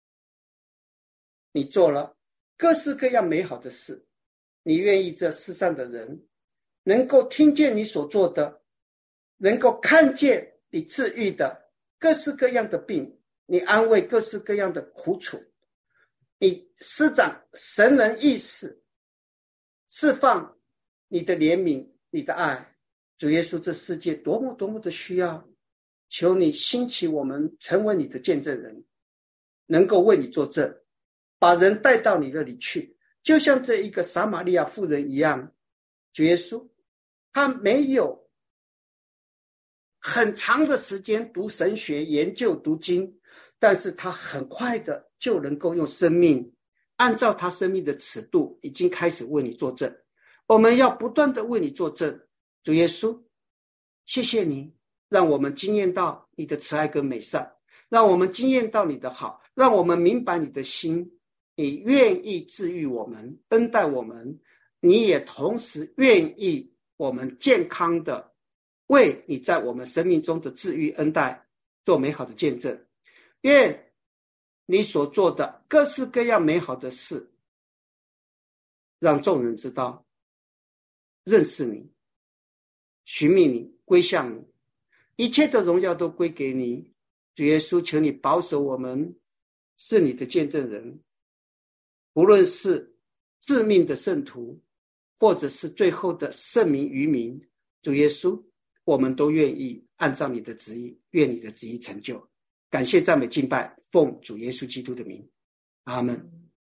S1: 你做了各式各样美好的事，你愿意这世上的人能够听见你所做的，能够看见你治愈的各式各样的病，你安慰各式各样的苦楚，你施展神人意识，释放你的怜悯，你的爱。主耶稣，这世界多么多么的需要，求你兴起我们成为你的见证人，能够为你作证，把人带到你那里去，就像这一个撒玛利亚妇人一样。主耶稣， 他没有很长的时间读神学、研究、读经，但是他很快的就能够用生命，按照他生命的尺度，已经开始为你作证。我们要不断的为你作证，主耶稣，谢谢你，让我们经验到你的慈爱跟美善，让我们经验到你的好，让我们明白你的心，你愿意治愈我们，恩待我们，你也同时愿意我们健康的为你在我们生命中的治愈恩待做美好的见证。愿你所做的各式各样美好的事，让众人知道认识你，寻觅你，归向你，一切的荣耀都归给你。主耶稣，求你保守我们是你的见证人，无论是致命的圣徒，或者是最后的圣民渔民，主耶稣，我们都愿意按照你的旨意，愿你的旨意成就。感谢赞美敬拜，奉主耶稣基督的名，阿们。